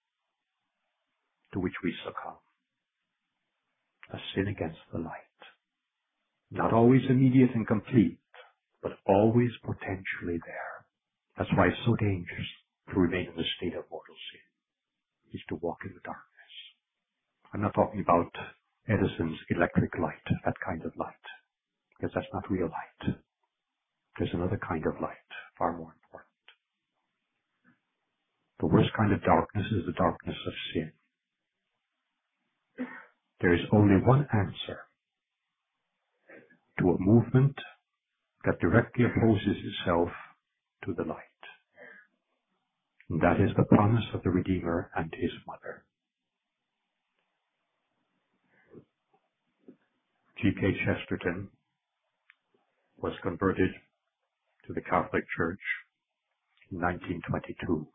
to which we succumb: a sin against the light. Not always immediate and complete, but always potentially there. That's why it's so dangerous to remain in the state of mortal sin, is to walk in the darkness. I'm not talking about Edison's electric light, that kind of light, because that's not real light. There's another kind of light, far more important. The worst kind of darkness is the darkness of sin. There is only one answer to a movement that directly opposes itself to the light. And that is the promise of the Redeemer and his mother. G.K. Chesterton was converted to the Catholic Church in 1922.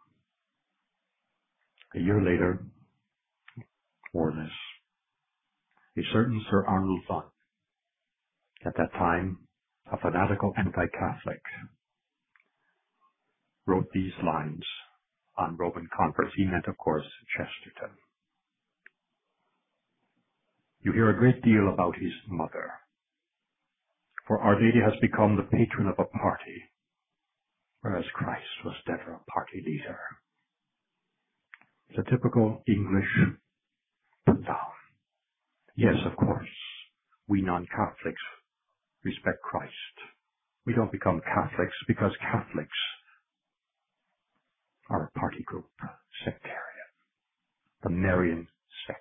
A year later, more or less, a certain Sir Arnold Lunn, at that time a fanatical anti-Catholic, wrote these lines on Roman converts. He meant, of course, Chesterton. You hear a great deal about his mother, for Our Lady has become the patron of a party, whereas Christ was never a party leader. It's a typical English put down. Yes, of course, we non-Catholics respect Christ. We don't become Catholics because Catholics are a party group, sectarian, the Marian sect.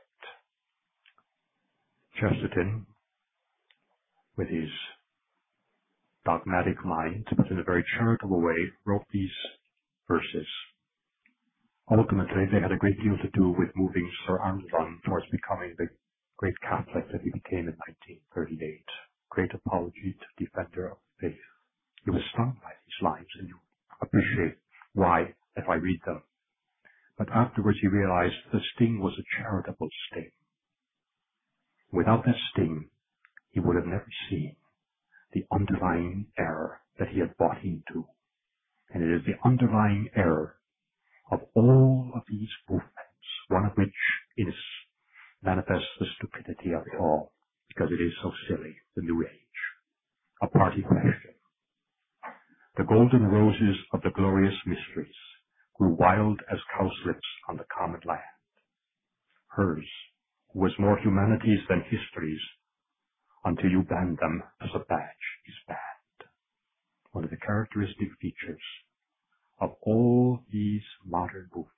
Chesterton, with his dogmatic mind, but in a very charitable way, wrote these verses. Ultimately, they had a great deal to do with moving Sir Arnold Lunn towards becoming the great Catholic that he became in 1938. Great apologist, defender of faith. He was stung by these lines, and you appreciate why if I read them. But afterwards he realized the sting was a charitable sting. Without that sting, he would have never seen the underlying error that he had bought into. And it is the underlying error of all of these movements, one of which is manifests the stupidity of it all, because it is so silly, the New Age. A party question. The golden roses of the glorious mysteries, grew wild as cowslips on the common land. Hers, who was more humanities than histories, until you banned them as a badge is banned. One of the characteristic features of all these modern movements.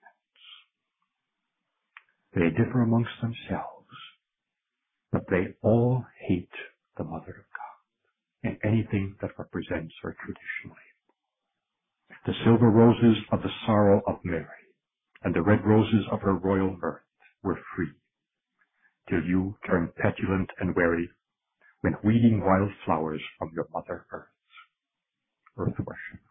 They differ amongst themselves, but they all hate the Mother of God and anything that represents her traditionally. The silver roses of the sorrow of Mary and the red roses of her royal mirth were free, till you turned petulant and wary when weeding wild flowers from your Mother Earth. Earth worship.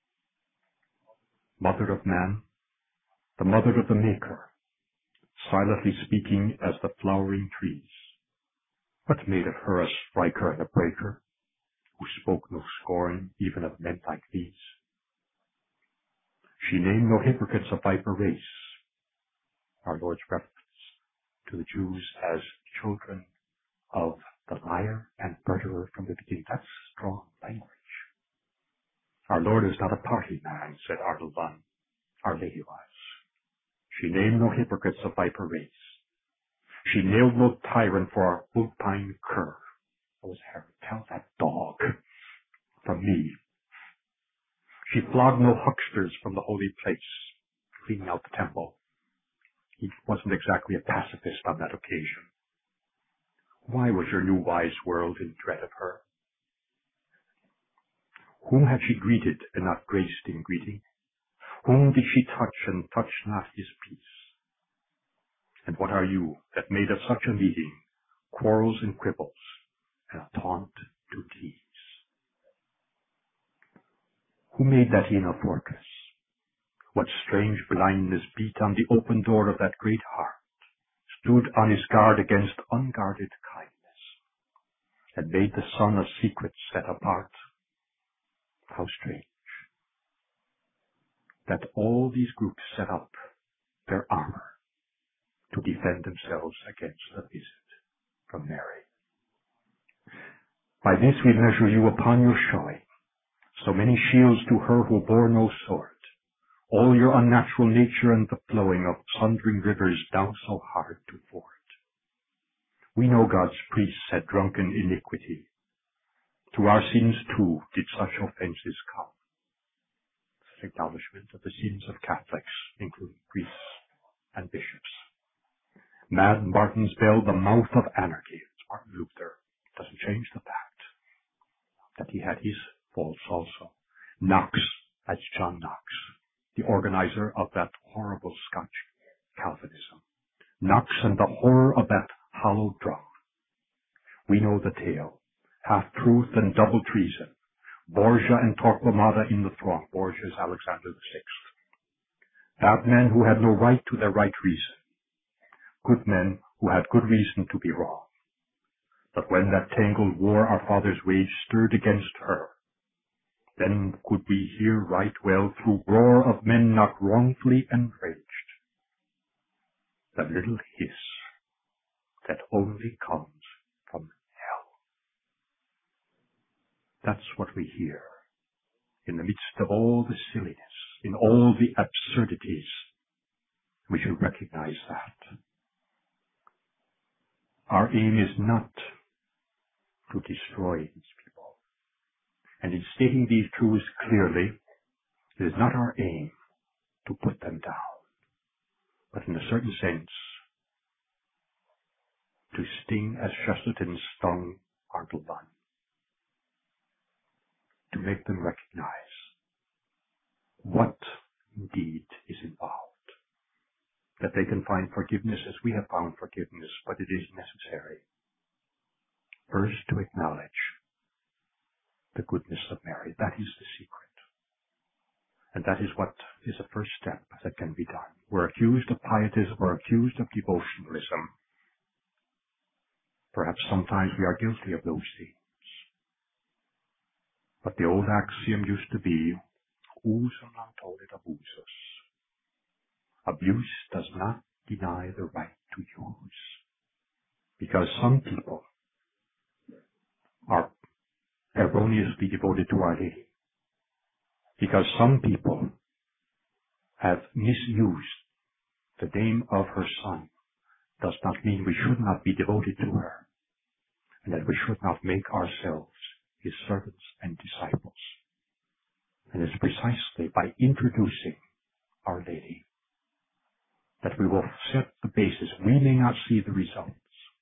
Mother of man, the mother of the Maker, silently speaking as the flowering trees. What made of her a striker and a breaker, who spoke no scorn even of men like these? She named no hypocrites of viper race. Our Lord's reference to the Jews as children of the liar and murderer from the beginning. That's strong language. Our Lord is not a party man, said Arnold Bunn. Our Lady was. She named no hypocrites of viper race. She nailed no tyrant for our woodbine cur. That was Herod. Tell that dog from me. She flogged no hucksters from the holy place, cleaning out the temple. He wasn't exactly a pacifist on that occasion. Why was your new wise world in dread of her? Whom had she greeted and not graced in greeting? Whom did she touch and touched not his peace? And what are you that made of such a meeting quarrels and quibbles and a taunt to tease? Who made that in a fortress? What strange blindness beat on the open door of that great heart, stood on his guard against unguarded kindness, and made the sun a secret set apart? How strange that all these groups set up their armor to defend themselves against a visit from Mary. By this we measure you upon your showing, so many shields to her who bore no sword, all your unnatural nature and the flowing of sundering rivers down so hard to ford. We know God's priests had drunken iniquity. To our sins too did such offenses come. It's an acknowledgement of the sins of Catholics, including priests and bishops. Mad Martin's bell, the mouth of anarchy. It's Martin Luther. Doesn't change the fact that he had his faults also. Knox, that's John Knox, the organizer of that horrible Scotch Calvinism. Knox and the horror of that hollow drum. We know the tale. Half-truth and double treason. Borgia and Torquemada in the throng. Borgia is Alexander VI. Bad men who had no right to their right reason. Good men who had good reason to be wrong. But when that tangled war our fathers waged stirred against her, then could we hear right well through roar of men not wrongfully enraged, the little hiss that only comes from hell. That's what we hear in the midst of all the silliness, in all the absurdities. We should recognize that. Our aim is not to destroy these people. And in stating these truths clearly, it is not our aim to put them down, but in a certain sense, to sting as Chesterton stung Arnold Bunn, to make them recognize what indeed is involved, that they can find forgiveness as we have found forgiveness, but it is necessary first to acknowledge the goodness of Mary. That is the secret. And that is what is the first step that can be done. We're accused of pietism, we're accused of devotionalism. Perhaps sometimes we are guilty of those things. But the old axiom used to be, usum non tollit abusus. Abuse does not deny the right to use. Because some people are erroneously devoted to Our Lady. Because some people have misused the name of her Son does not mean we should not be devoted to her, and that we should not make ourselves his servants and disciples. And it's precisely by introducing Our Lady that we will set the basis. We may not see the results,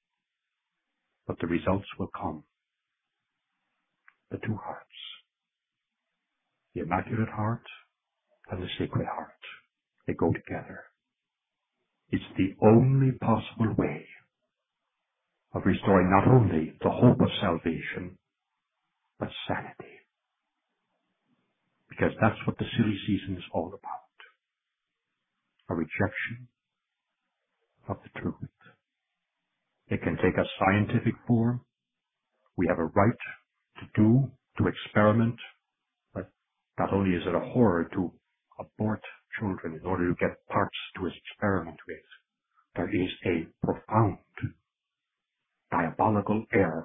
but the results will come. The two hearts, the Immaculate Heart and the Sacred Heart, they go together. It's the only possible way of restoring not only the hope of salvation, but sanity. Because that's what the silly season is all about. A rejection of the truth. It can take a scientific form. We have a right to experiment, but not only is it a horror to abort children in order to get parts to experiment with, there is a profound diabolical error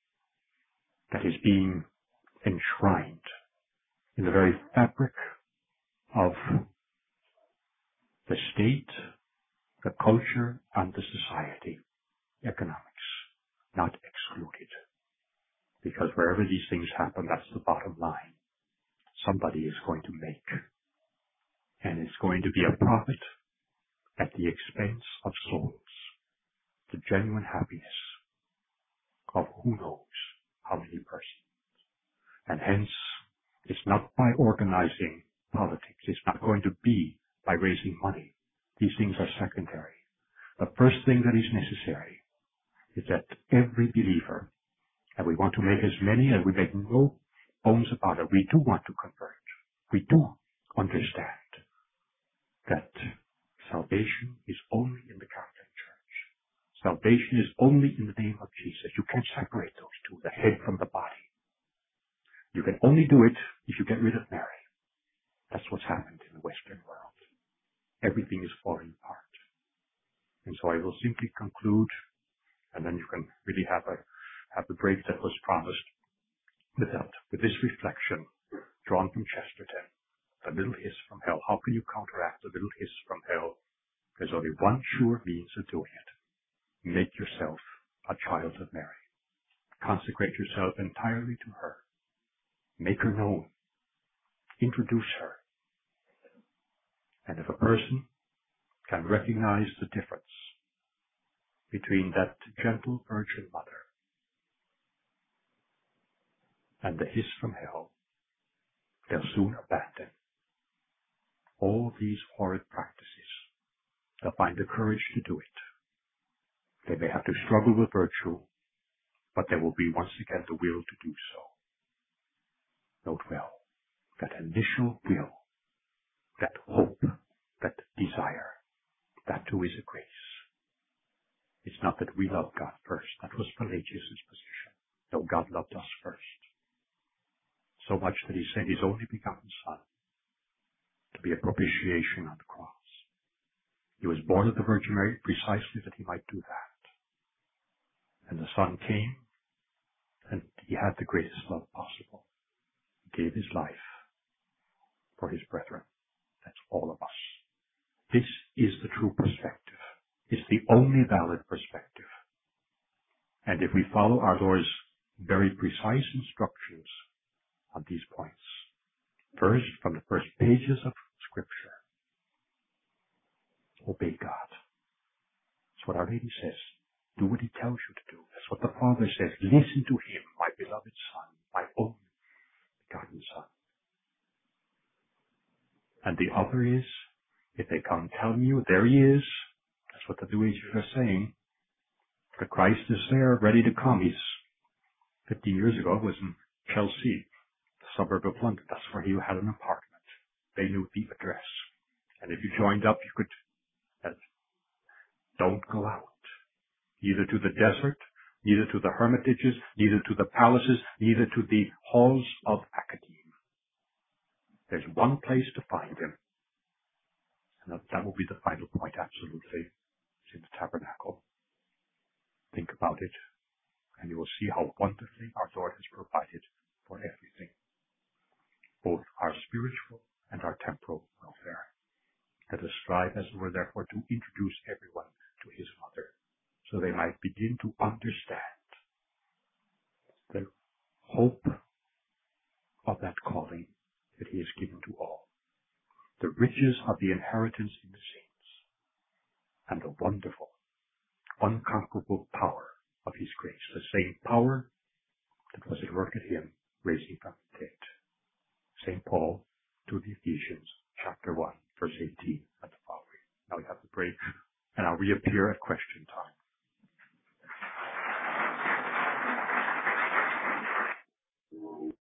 that is being enshrined in the very fabric of the state, the culture, and the society, economics, not excluded. Because wherever these things happen, that's the bottom line. Somebody is going to make. And it's going to be a profit at the expense of souls. The genuine happiness of who knows how many persons. And hence, it's not by organizing politics. It's not going to be by raising money. These things are secondary. The first thing that is necessary is that every believer, and we want to make as many, and we make no bones about it, we do want to convert. We do understand that salvation is only in the Catholic Church. Salvation is only in the name of Jesus. You can't separate those two, the head from the body. You can only do it if you get rid of Mary. That's what's happened in the Western world. Everything is falling apart. And so I will simply conclude, and then you can really have the break that was promised with this reflection drawn from Chesterton. The little hiss from hell. How can you counteract the little hiss from hell? There's only one sure means of doing it. Make yourself a child of Mary. Consecrate yourself entirely to her. Make her known. Introduce her. And if a person can recognize the difference between that gentle Virgin Mother and the hiss from hell, they'll soon abandon all these horrid practices. They'll find the courage to do it. They may have to struggle with virtue, but there will be once again the will to do so. Note well, that initial will, that hope, that desire, that too is a grace. It's not that we love God first. That was Pelagius' position. No, God loved us first. So much that he sent his only begotten Son to be a propitiation on the cross. He was born of the Virgin Mary precisely that he might do that. And the Son came, and he had the greatest love possible. He gave his life for his brethren. That's all of us. This is the true perspective. It's the only valid perspective. And if we follow our Lord's very precise instructions on these points, first, from the first pages of Scripture, obey God. That's what Our Lady says. Do what he tells you to do. That's what the Father says. Listen to him, my beloved Son, my own begotten Son. And the other is, if they come telling you, there he is. That's what the New Agers are saying. The Christ is there, ready to come. 15 years ago, was in Chelsea, the suburb of London. That's where he had an apartment. They knew the address. And if you joined up, you could, don't go out. Neither to the desert, neither to the hermitages, neither to the palaces, neither to the halls of Academe. There's one place to find him. And that will be the final point, absolutely. It's in the tabernacle. Think about it, and you will see how wonderfully our Lord has provided for everything, both our spiritual and our temporal welfare. Let us strive, as it were, therefore, to introduce everyone to his mother, so they might begin to understand the hope of that calling that he has given to all, the riches of the inheritance in the saints, and the wonderful, unconquerable power of his grace, the same power that was at work at him, raising from the dead. St. Paul to the Ephesians, chapter 1, verse 18 and the following. Now we have the break, and I'll reappear at questions.